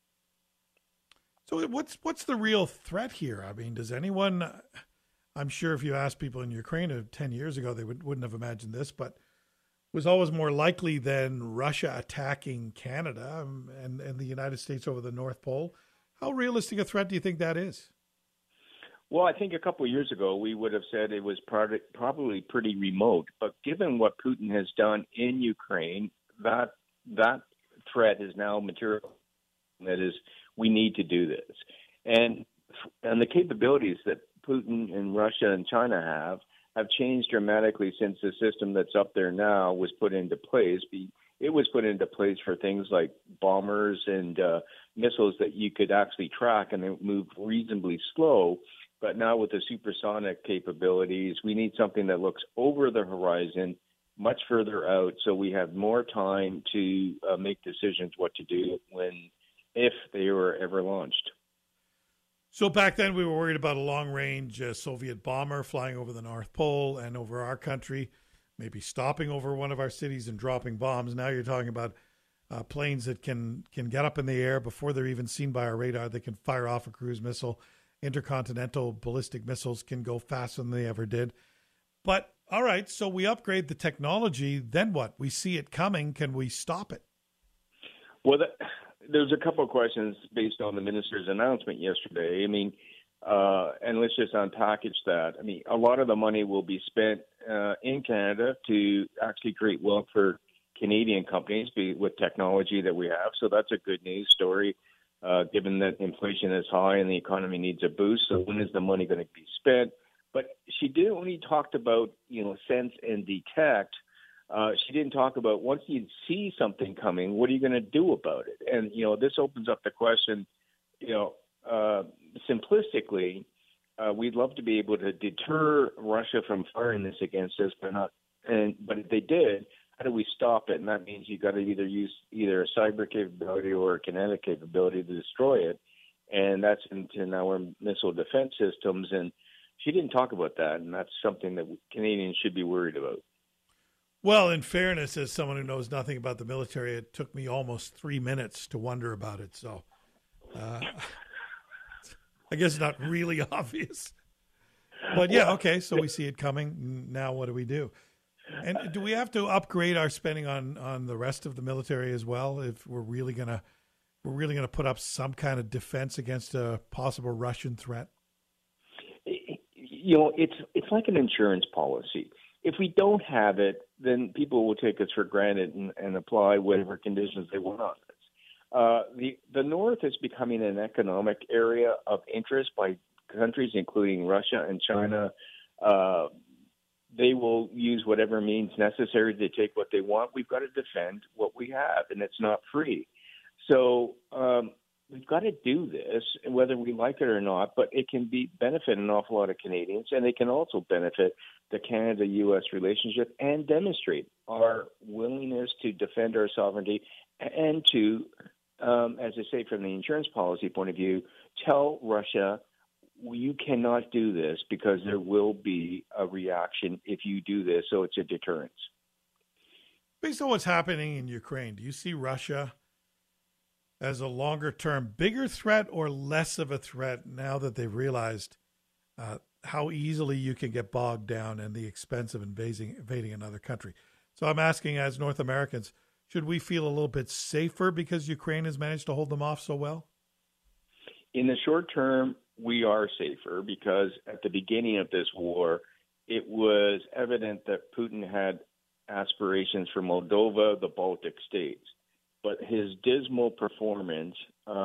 So what's the real threat here? I mean, does anyone, I'm sure if you asked people in Ukraine 10 years ago, they wouldn't have imagined this, but it was always more likely than Russia attacking Canada and the United States over the North Pole. How realistic a threat do you think that is? Well, I think a couple of years ago, we would have said it was probably pretty remote. But given what Putin has done in Ukraine, that threat is now material. That is, we need to do this. And the capabilities that Putin and Russia and China have changed dramatically since the system that's up there now was put into place. It was put into place for things like bombers and missiles that you could actually track and they move reasonably slow. But now with the supersonic capabilities, we need something that looks over the horizon, much further out, so we have more time to make decisions what to do if they were ever launched. So back then we were worried about a long-range Soviet bomber flying over the North Pole and over our country, maybe stopping over one of our cities and dropping bombs. Now you're talking about planes that can get up in the air before they're even seen by our radar. They can fire off a cruise missile. Intercontinental ballistic missiles can go faster than they ever did. But, all right, so we upgrade the technology. Then what? We see it coming. Can we stop it? Well, there's a couple of questions based on the minister's announcement yesterday. I mean, and let's just unpackage that. I mean, a lot of the money will be spent in Canada to actually create wealth for Canadian companies with technology that we have. So that's a good news story, given that inflation is high and the economy needs a boost. So when is the money going to be spent? But she did only talked about, sense and detect. She didn't talk about once you see something coming, what are you going to do about it? And, this opens up the question, simplistically, we'd love to be able to deter Russia from firing this against us, but if they did, how do we stop it? And that means you got to either use either a cyber capability or a kinetic capability to destroy it. And that's into our missile defense systems. And she didn't talk about that. And that's something that Canadians should be worried about. Well, in fairness, as someone who knows nothing about the military, it took me almost 3 minutes to wonder about it. So I guess not really obvious. But yeah, okay, so we see it coming. Now what do we do? And do we have to upgrade our spending on the rest of the military as well if we're really gonna put up some kind of defense against a possible Russian threat? It's like an insurance policy. If we don't have it, then people will take us for granted and apply whatever conditions they want on us. The North is becoming an economic area of interest by countries, including Russia and China. They will use whatever means necessary to take what they want. We've got to defend what we have, and it's not free. So we've got to do this, whether we like it or not, but it can benefit an awful lot of Canadians, and it can also benefit the Canada-U.S. relationship and demonstrate our willingness to defend our sovereignty and to, as I say, from the insurance policy point of view, tell Russia, you cannot do this because there will be a reaction if you do this, so it's a deterrence. Based on what's happening in Ukraine, do you see Russia as a longer-term bigger threat or less of a threat now that they've realized how easily you can get bogged down in the expense of invading another country? So I'm asking, as North Americans, should we feel a little bit safer because Ukraine has managed to hold them off so well? In the short term, we are safer because at the beginning of this war, it was evident that Putin had aspirations for Moldova, the Baltic states. But his dismal performance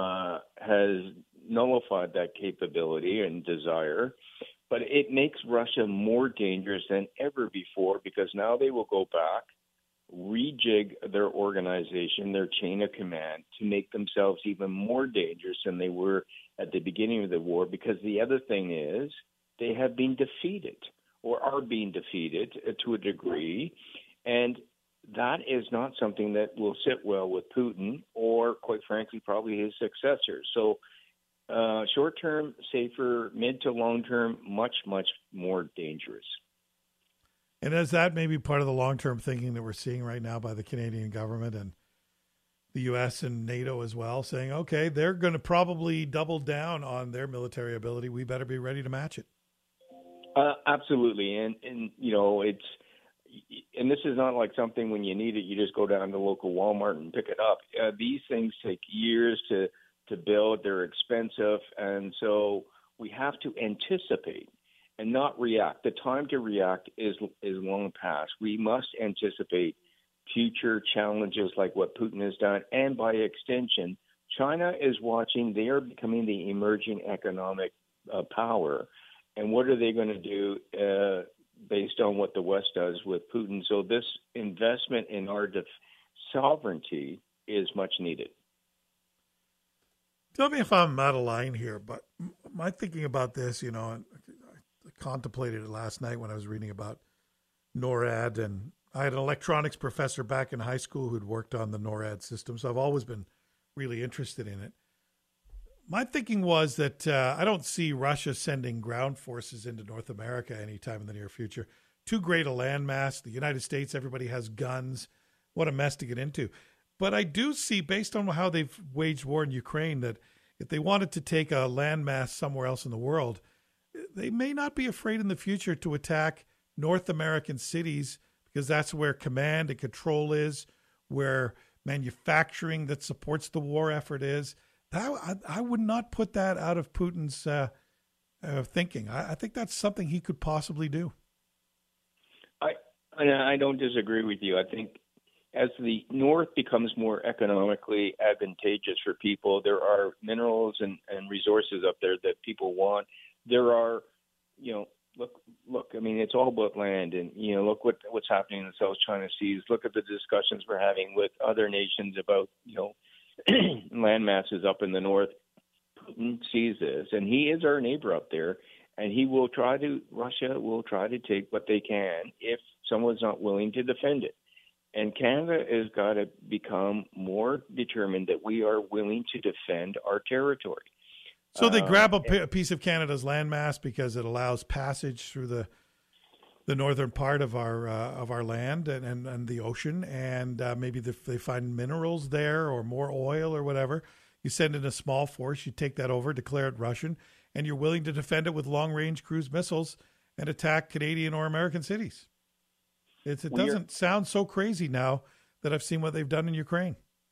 has nullified that capability and desire. But it makes Russia more dangerous than ever before because now they will go back, rejig their organization, their chain of command, to make themselves even more dangerous than they were at the beginning of the war. Because the other thing is they have been defeated or are being defeated to a degree. And that is not something that will sit well with Putin or, quite frankly, probably his successors. So short-term, safer, mid to long-term, much, much more dangerous. And is that maybe part of the long-term thinking that we're seeing right now by the Canadian government and the U.S. and NATO as well, saying, okay, they're going to probably double down on their military ability. We better be ready to match it. Absolutely. And it's, and this is not like something when you need it, you just go down to the local Walmart and pick it up. These things take years to build. They're expensive. And so we have to anticipate and not react. The time to react is long past. We must anticipate future challenges like what Putin has done. And by extension, China is watching. They are becoming the emerging economic power. And what are they going to do based on what the West does with Putin? So this investment in our sovereignty is much needed. Tell me if I'm out of line here, but my thinking about this, I contemplated it last night when I was reading about NORAD, and I had an electronics professor back in high school who'd worked on the NORAD system, so I've always been really interested in it. My thinking was that I don't see Russia sending ground forces into North America anytime in the near future. Too great a landmass. The United States, everybody has guns. What a mess to get into. But I do see, based on how they've waged war in Ukraine, that if they wanted to take a landmass somewhere else in the world, they may not be afraid in the future to attack North American cities, because that's where command and control is, where manufacturing that supports the war effort is. I would not put that out of Putin's thinking. I think that's something he could possibly do. I don't disagree with you. I think as the North becomes more economically advantageous for people, there are minerals and resources up there that people want. There are, look. I mean, it's all about land, and look what's happening in the South China Seas. Look at the discussions we're having with other nations about land masses up in the north. Putin sees this, and he is our neighbor up there, and Russia will try to take what they can if someone's not willing to defend it. And Canada has got to become more determined that we are willing to defend our territory. So they grab a piece of Canada's landmass because it allows passage through the northern part of our land and the ocean, and maybe they find minerals there or more oil or whatever. You send in a small force, you take that over, declare it Russian, and you're willing to defend it with long-range cruise missiles and attack Canadian or American cities. It doesn't sound so crazy now that I've seen what they've done in Ukraine.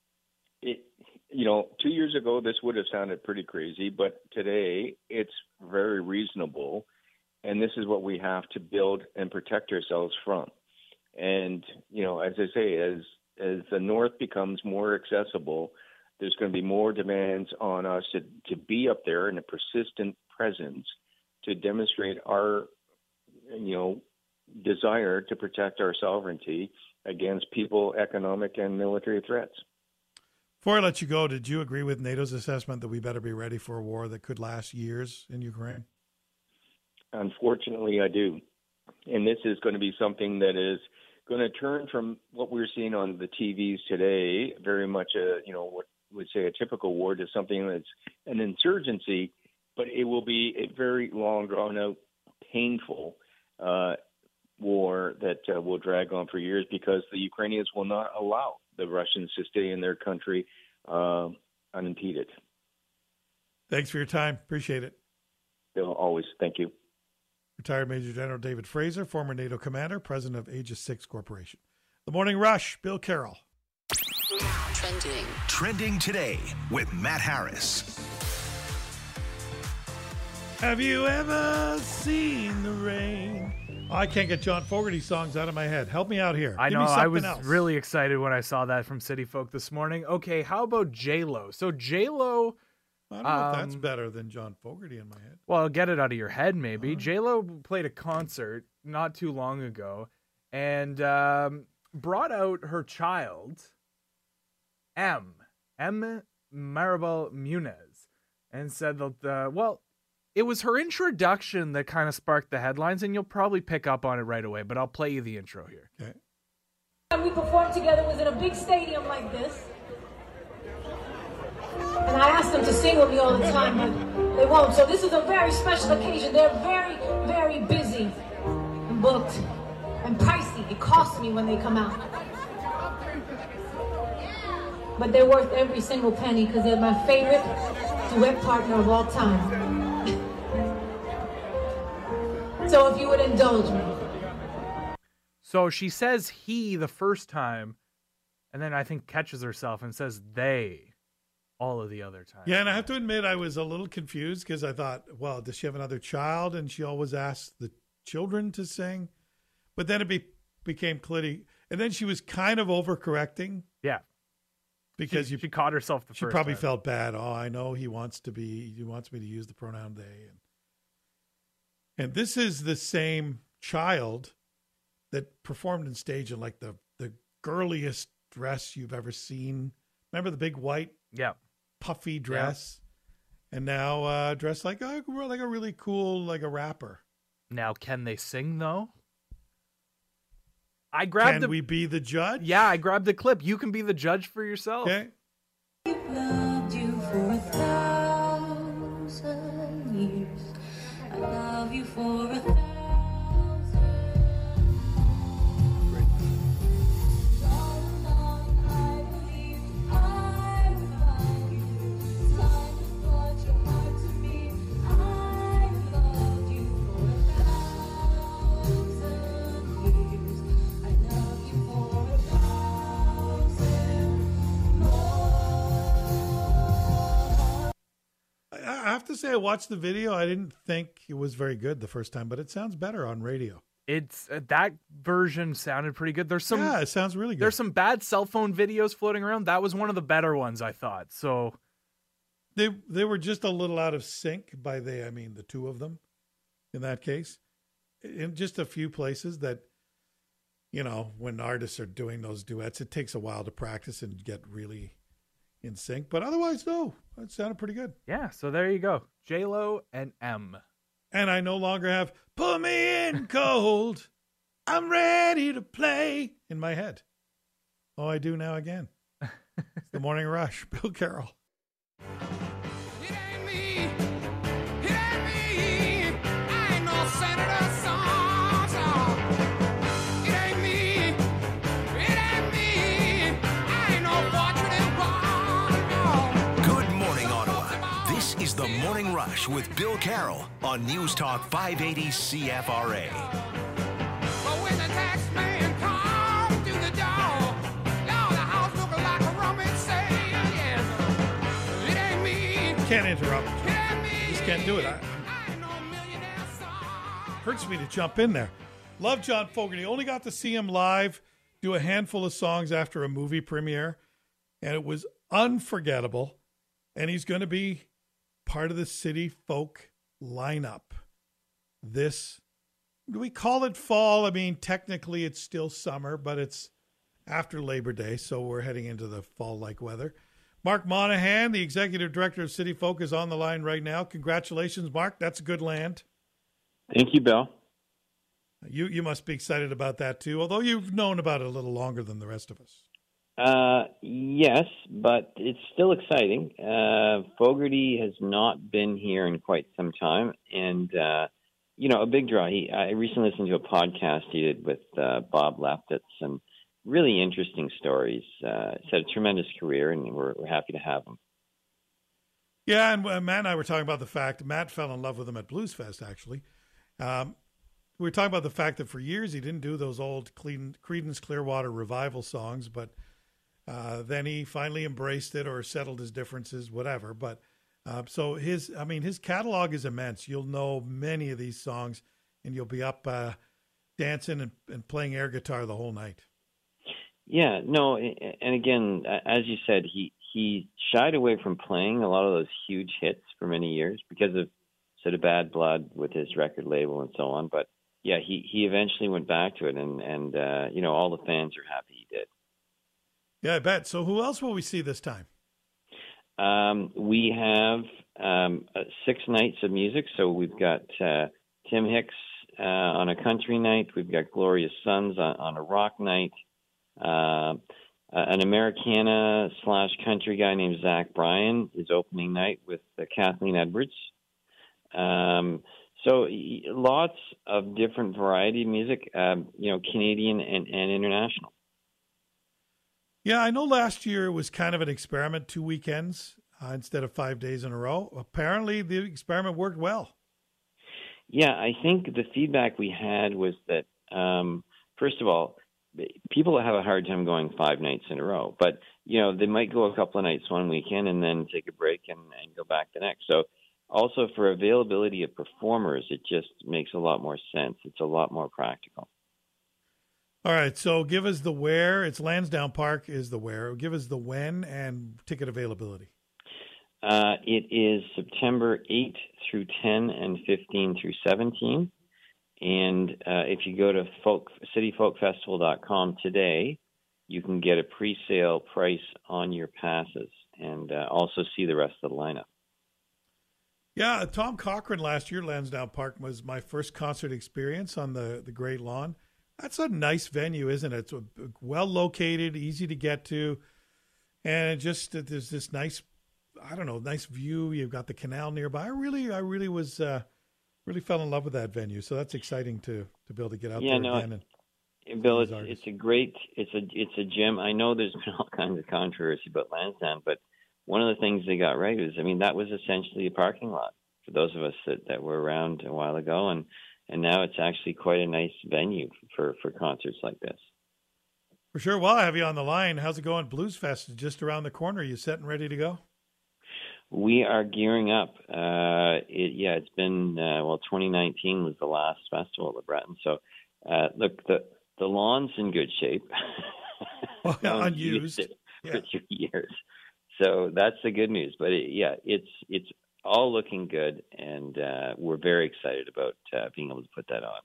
2 years ago, this would have sounded pretty crazy, but today it's very reasonable. And this is what we have to build and protect ourselves from. And, as I say, as the North becomes more accessible, there's going to be more demands on us to be up there in a persistent presence to demonstrate our, desire to protect our sovereignty against people, economic and military threats. Before I let you go, did you agree with NATO's assessment that we better be ready for a war that could last years in Ukraine? Unfortunately, I do. And this is going to be something that is going to turn from what we're seeing on the TVs today, very much what would say a typical war, to something that's an insurgency, but it will be a very long, drawn-out, painful war that will drag on for years because the Ukrainians will not allow the Russians to stay in their country unimpeded. Thanks for your time. Appreciate it. Bill, always. Thank you. Retired Major General David Fraser, former NATO commander, president of Aegis 6 Corporation. The Morning Rush, Bill Carroll. Trending today with Matt Harris. Have you ever seen the rain? Oh, I can't get John Fogerty songs out of my head. Help me out here. I Give know. me I was else. really excited when I saw that from City Folk this morning. Okay, how about J-Lo? So J-Lo... I don't know if that's better than John Fogerty in my head. Well, get it out of your head, maybe. J-Lo played a concert not too long ago and brought out her child, M. Maribel Munez, and said that, it was her introduction that kind of sparked the headlines, and you'll probably pick up on it right away, but I'll play you the intro here. Okay. When we performed together was in a big stadium like this. And I asked them to sing with me all the time, but they won't. So this is a very special occasion. They're very, very busy and booked and pricey. It costs me when they come out. But they're worth every single penny because they're my favorite duet partner of all time. So if you would indulge me. So she says he the first time, and then I think catches herself and says they all of the other times. Yeah, and I have to admit I was a little confused because I thought, well, does she have another child? And she always asks the children to sing. But then it became clear. And then she was kind of overcorrecting. Yeah. Because she caught herself the first time. She probably felt bad. Oh, I know he wants me to use the pronoun they. And this is the same child that performed on stage in like the girliest dress you've ever seen. Remember the big white puffy dress? Yeah. And now dressed like a really cool, like a rapper. Now, can they sing though? Can we be the judge? Yeah, I grabbed the clip. You can be the judge for yourself. Okay. Loved you for 1,000 years. I love you for 1,000. I have to say, I watched the video. I didn't think it was very good the first time, but it sounds better on radio. It's that version sounded pretty good. There's some, it sounds really good. There's some bad cell phone videos floating around. That was one of the better ones, I thought. So they were just a little out of sync. By they, I mean the two of them. In that case, in just a few places that, you know, when artists are doing those duets, it takes a while to practice and get really in sync. But otherwise, no, it sounded pretty good. Yeah, so there you go. J-Lo and M. And I no longer have "Put Me in Cold, I'm ready to play" in my head. Oh, I do now again. It's the Morning Rush. Bill Carroll. Is the Morning Rush with Bill Carroll on News Talk 580 CFRA. But when the tax man comes to the door, now the house looking like a rummage sale. Yes, it ain't me. Can't interrupt. Just can't do it. Hurts me to jump in there. Love John Fogerty. Only got to see him live do a handful of songs after a movie premiere, and it was unforgettable. And he's going to be part of the City Folk lineup. Do we call it fall? I mean, technically it's still summer, but it's after Labor Day, so we're heading into the fall-like weather. Mark Monahan, the executive director of City Folk, is on the line right now. Congratulations, Mark. That's good land. Thank you, Bill. You must be excited about that too, although you've known about it a little longer than the rest of us. Yes, but it's still exciting. Fogerty has not been here in quite some time, and a big draw. I recently listened to a podcast he did with Bob Leftetz, and really interesting stories. He's had a tremendous career, and we're happy to have him. Yeah, and Matt and I were talking about the fact Matt fell in love with him at Blues Fest. Actually, we were talking about the fact that for years he didn't do those old Creedence Clearwater Revival songs, but then he finally embraced it or settled his differences, whatever. But so his catalog is immense. You'll know many of these songs, and you'll be up dancing and playing air guitar the whole night. Yeah, no, and again, as you said, he shied away from playing a lot of those huge hits for many years because of sort of bad blood with his record label and so on. But yeah, he eventually went back to it, and all the fans are happy he did. Yeah, I bet. So who else will we see this time? We have 6 nights of music. So we've got Tim Hicks on a country night. We've got Glorious Sons on a rock night. An Americana / country guy named Zach Bryan is opening night with Kathleen Edwards. So lots of different variety of music, Canadian and international. Yeah, I know last year was kind of an experiment, 2 weekends instead of 5 days in a row. Apparently the experiment worked well. Yeah, I think the feedback we had was that, first of all, people have a hard time going 5 nights in a row, but, they might go a couple of nights one weekend and then take a break and go back the next. So also for availability of performers, it just makes a lot more sense. It's a lot more practical. All right, so give us the where. It's Lansdowne Park is the where. Give us the when and ticket availability. It is September 8 through 10 and 15 through 17. And if you go to cityfolkfestival.com today, you can get a pre-sale price on your passes and also see the rest of the lineup. Yeah, Tom Cochrane last year, Lansdowne Park, was my first concert experience on the Great Lawn. That's a nice venue, isn't it? It's well located, easy to get to, and there's this nice view. You've got the canal nearby. I really was really fell in love with that venue. So that's exciting to be able to get out there again. Bill, it's a gym. I know there's been all kinds of controversy about Lansdowne, but one of the things they got right is, that was essentially a parking lot for those of us that were around a while ago, and now it's actually quite a nice venue for concerts like this. For sure. Well, I have you on the line. How's it going? Blues Fest is just around the corner. Are you set and ready to go? We are gearing up. It's been 2019 was the last festival at LeBreton. So, look, the lawn's in good shape. Unused for 2 years. So that's the good news. But it's all looking good, and we're very excited about being able to put that on.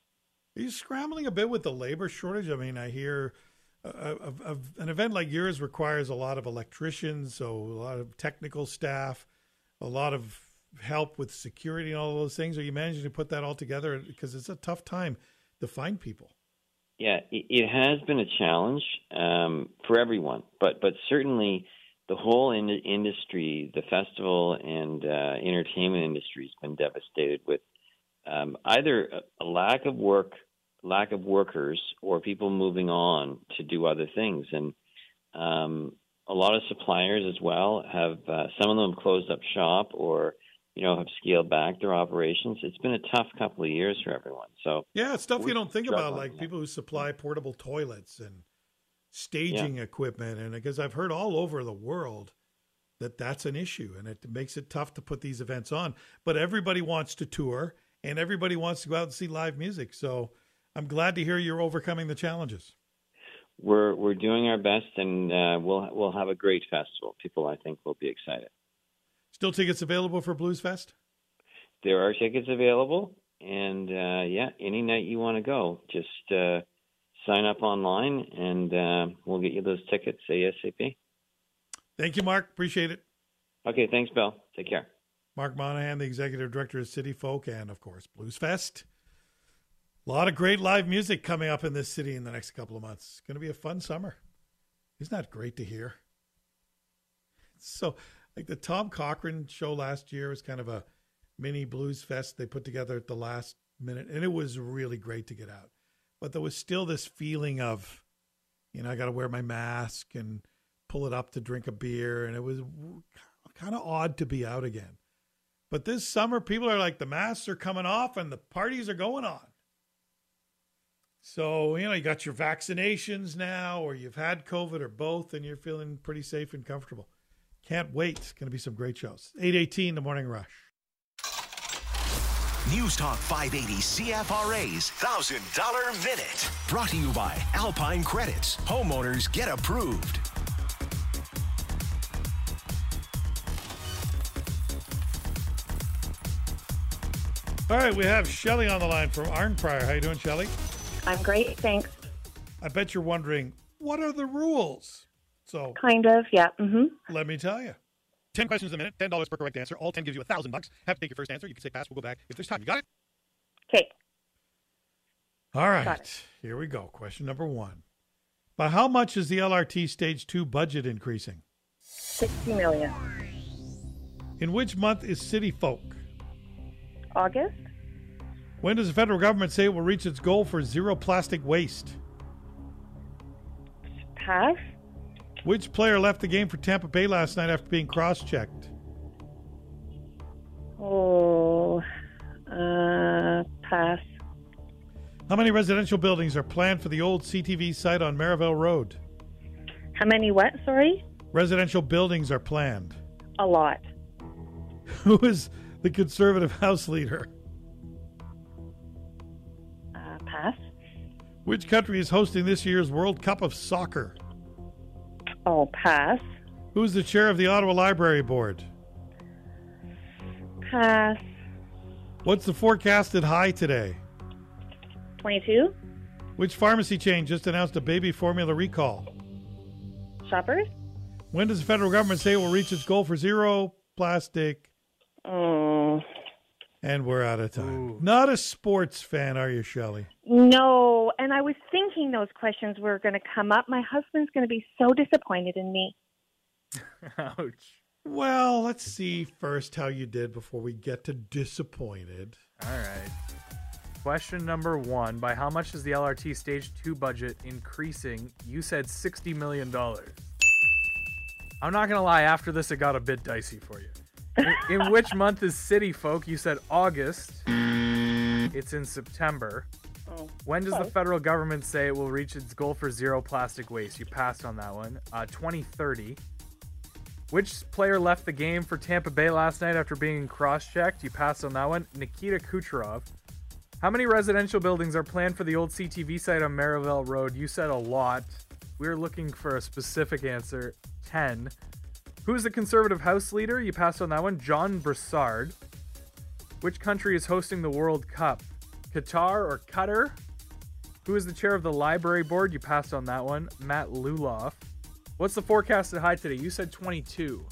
Are you scrambling a bit with the labor shortage? I mean, I hear of an event like yours requires a lot of electricians, so a lot of technical staff, a lot of help with security and all those things. Are you managing to put that all together? Because it's a tough time to find people. Yeah, it has been a challenge for everyone, but certainly the whole industry, the festival and entertainment industry has been devastated with either a lack of workers, or people moving on to do other things. And a lot of suppliers as well have, some of them closed up shop or, have scaled back their operations. It's been a tough couple of years for everyone. So yeah, it's stuff you don't think about, like people who supply portable toilets and staging equipment. And because I've heard all over the world that that's an issue, and it makes it tough to put these events on. But everybody wants to tour, and everybody wants to go out and see live music. So I'm glad to hear you're overcoming the challenges. We're doing our best, and we'll have a great festival. People, I think, will be excited. Still tickets available for Blues Fest? There are tickets available, and any night you want to go, just sign up online, and we'll get you those tickets ASAP. Thank you, Mark. Appreciate it. Okay, thanks, Bill. Take care. Mark Monahan, the executive director of City Folk, and of course Blues Fest. A lot of great live music coming up in this city in the next couple of months. It's going to be a fun summer. Isn't that great to hear? So, like the Tom Cochrane show last year was kind of a mini Blues Fest they put together at the last minute, and it was really great to get out. But there was still this feeling of, I got to wear my mask and pull it up to drink a beer, and it was kind of odd to be out again. But this summer, people are like, the masks are coming off and the parties are going on. So, you got your vaccinations now, or you've had COVID or both, and you're feeling pretty safe and comfortable. Can't wait. It's going to be some great shows. 8:18, The Morning Rush. News Talk 580 CFRA's $1,000 Minute. Brought to you by Alpine Credits. Homeowners get approved. All right, we have Shelley on the line from Arnprior. How you doing, Shelley? I'm great, thanks. I bet you're wondering, what are the rules? So, kind of, yeah. Mm-hmm. Let me tell you. 10 questions a minute, $10 per correct answer. All 10 gives you $1,000. Have to take your first answer. You can say pass. We'll go back if there's time. You got it? Okay. All right. Here we go. Question number 1. By how much is the LRT Stage 2 budget increasing? $60 million. In which month is City Folk? August. When does the federal government say it will reach its goal for zero plastic waste? Pass. Which player left the game for Tampa Bay last night after being cross-checked? Pass. How many residential buildings are planned for the old CTV site on Maryville Road? How many what, sorry? Residential buildings are planned. A lot. Who is the Conservative House Leader? Pass. Which country is hosting this year's World Cup of Soccer? Oh, pass. Who's the chair of the Ottawa Library Board? Pass. What's the forecasted high today? 22. Which pharmacy chain just announced a baby formula recall? Shoppers. When does the federal government say it will reach its goal for zero plastic? And we're out of time. Ooh. Not a sports fan, are you, Shelley? No, and I was thinking those questions were going to come up. My husband's going to be so disappointed in me. Ouch. Well, let's see first how you did before we get to disappointed. All right. Question number 1. By how much is the LRT Stage 2 budget increasing? You said $60 million. I'm not going to lie. After this, it got a bit dicey for you. In which month is City Folk? You said August. It's in September. When does the federal government say it will reach its goal for zero plastic waste? You passed on that one. 2030. Which player left the game for Tampa Bay last night after being cross-checked? You passed on that one. Nikita Kucherov. How many residential buildings are planned for the old CTV site on Maryville Road? You said a lot. We're looking for a specific answer. 10. Who's the Conservative House Leader? You passed on that one. John Brassard. Which country is hosting the World Cup? Qatar or Qatar? Who is the chair of the library board? You passed on that one. Matt Luloff. What's the forecasted high today? You said 22.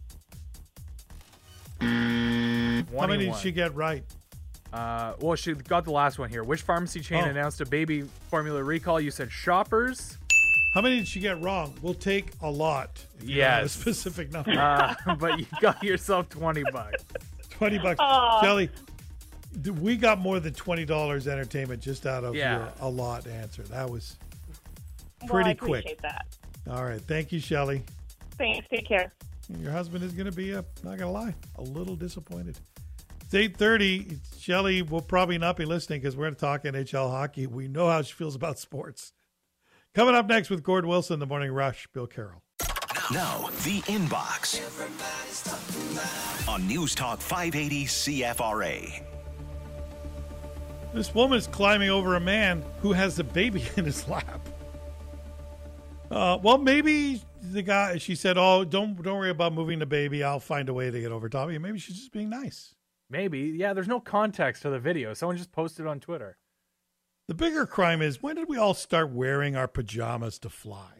How many did she get right? Well, she got the last one here. Which pharmacy chain announced a baby formula recall? You said Shoppers. How many did she get wrong? We'll take a lot. Yes. A specific number. But you got yourself $20. $20. Shelly, we got more than $20 entertainment just out of your a lot answer. That was pretty quick. I appreciate that. All right. Thank you, Shelly. Thanks. Take care. Your husband is going to be, not going to lie, a little disappointed. It's 8:30. Shelly will probably not be listening because we're going to talk NHL hockey. We know how she feels about sports. Coming up next with Gord Wilson, The Morning Rush, Bill Carroll. Now, the inbox on News Talk 580 CFRA. This woman is climbing over a man who has a baby in his lap. Well, maybe the guy, she said, don't worry about moving the baby. I'll find a way to get over top of you. Maybe she's just being nice. Maybe. Yeah, there's no context to the video. Someone just posted on Twitter. The bigger crime is, when did we all start wearing our pajamas to fly?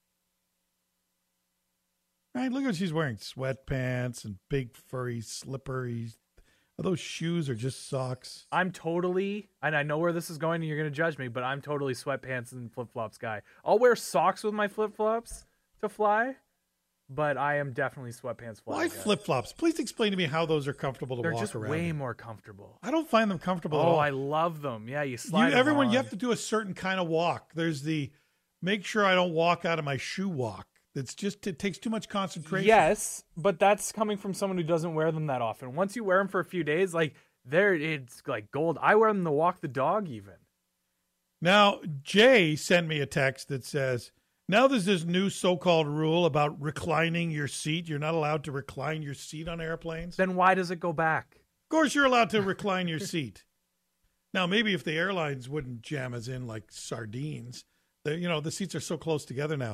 Right, look what she's wearing. Sweatpants and big furry slippery. Are those shoes or just socks? I'm totally, and I know where this is going and you're going to judge me, but I'm totally sweatpants and flip-flops guy. I'll wear socks with my flip-flops to fly, but I am definitely sweatpants fly. Why flip-flops? Please explain to me how those are comfortable to They're walk just around. way more comfortable. I don't find them comfortable at all. I love them. Yeah, you slide them everyone, on. you have to do a certain kind of walk. There's the make sure I don't walk out of my shoe walk. It takes too much concentration. Yes, but that's coming from someone who doesn't wear them that often. Once you wear them for a few days, it's like gold. I wear them to walk the dog even. Now, Jay sent me a text that says, now there's this new so-called rule about reclining your seat. You're not allowed to recline your seat on airplanes. Then why does it go back? Of course you're allowed to recline your seat. Now, maybe if the airlines wouldn't jam us in like sardines, the seats are so close together now.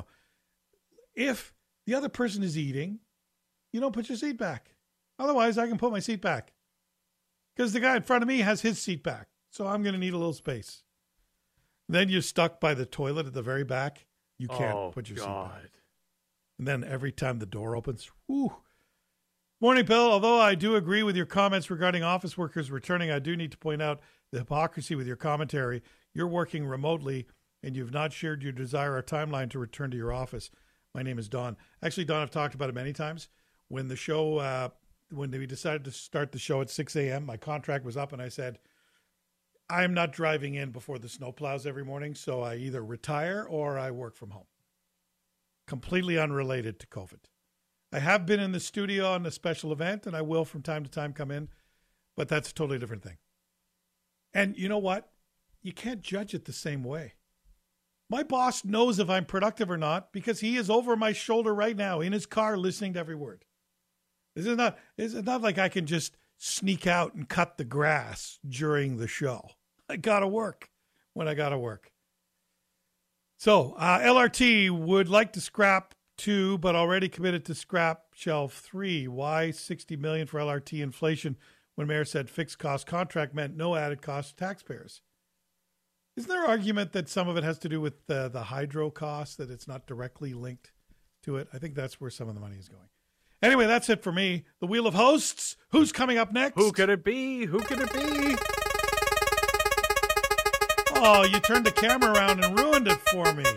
If the other person is eating, you don't put your seat back. Otherwise, I can put my seat back. Because the guy in front of me has his seat back. So I'm going to need a little space. Then you're stuck by the toilet at the very back. You can't put your seat back. And then every time the door opens, whoo. Morning, Bill. Although I do agree with your comments regarding office workers returning, I do need to point out the hypocrisy with your commentary. You're working remotely, and you've not shared your desire or timeline to return to your office. My name is Don. Actually, Don, I've talked about it many times. When the show, when we decided to start the show at 6 a.m., my contract was up, and I said, I'm not driving in before the snow plows every morning, so I either retire or I work from home. Completely unrelated to COVID. I have been in the studio on a special event, and I will from time to time come in, but that's a totally different thing. And you know what? You can't judge it the same way. My boss knows if I'm productive or not because he is over my shoulder right now in his car listening to every word. It's not like I can just sneak out and cut the grass during the show. I got to work when I got to work. So LRT would like to scrap 2, but already committed to scrap shelf 3. Why $60 million for LRT inflation when Mayor said fixed cost contract meant no added cost to taxpayers? Isn't there an argument that some of it has to do with the hydro costs, that it's not directly linked to it? I think that's where some of the money is going. Anyway, that's it for me. The Wheel of Hosts. Who's coming up next? Who could it be? Who could it be? Oh, you turned the camera around and ruined it for me.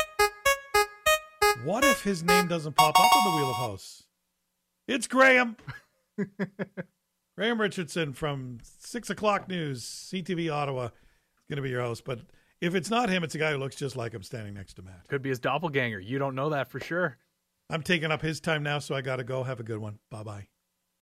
What if his name doesn't pop up on the Wheel of Hosts? It's Graham. Graham Richardson from 6 o'clock news, CTV Ottawa. Going to be your host, but if it's not him, it's a guy who looks just like him standing next to Matt. Could be his doppelganger. You don't know that for sure. I'm taking up his time now, so I got to go. Have a good one. Bye-bye.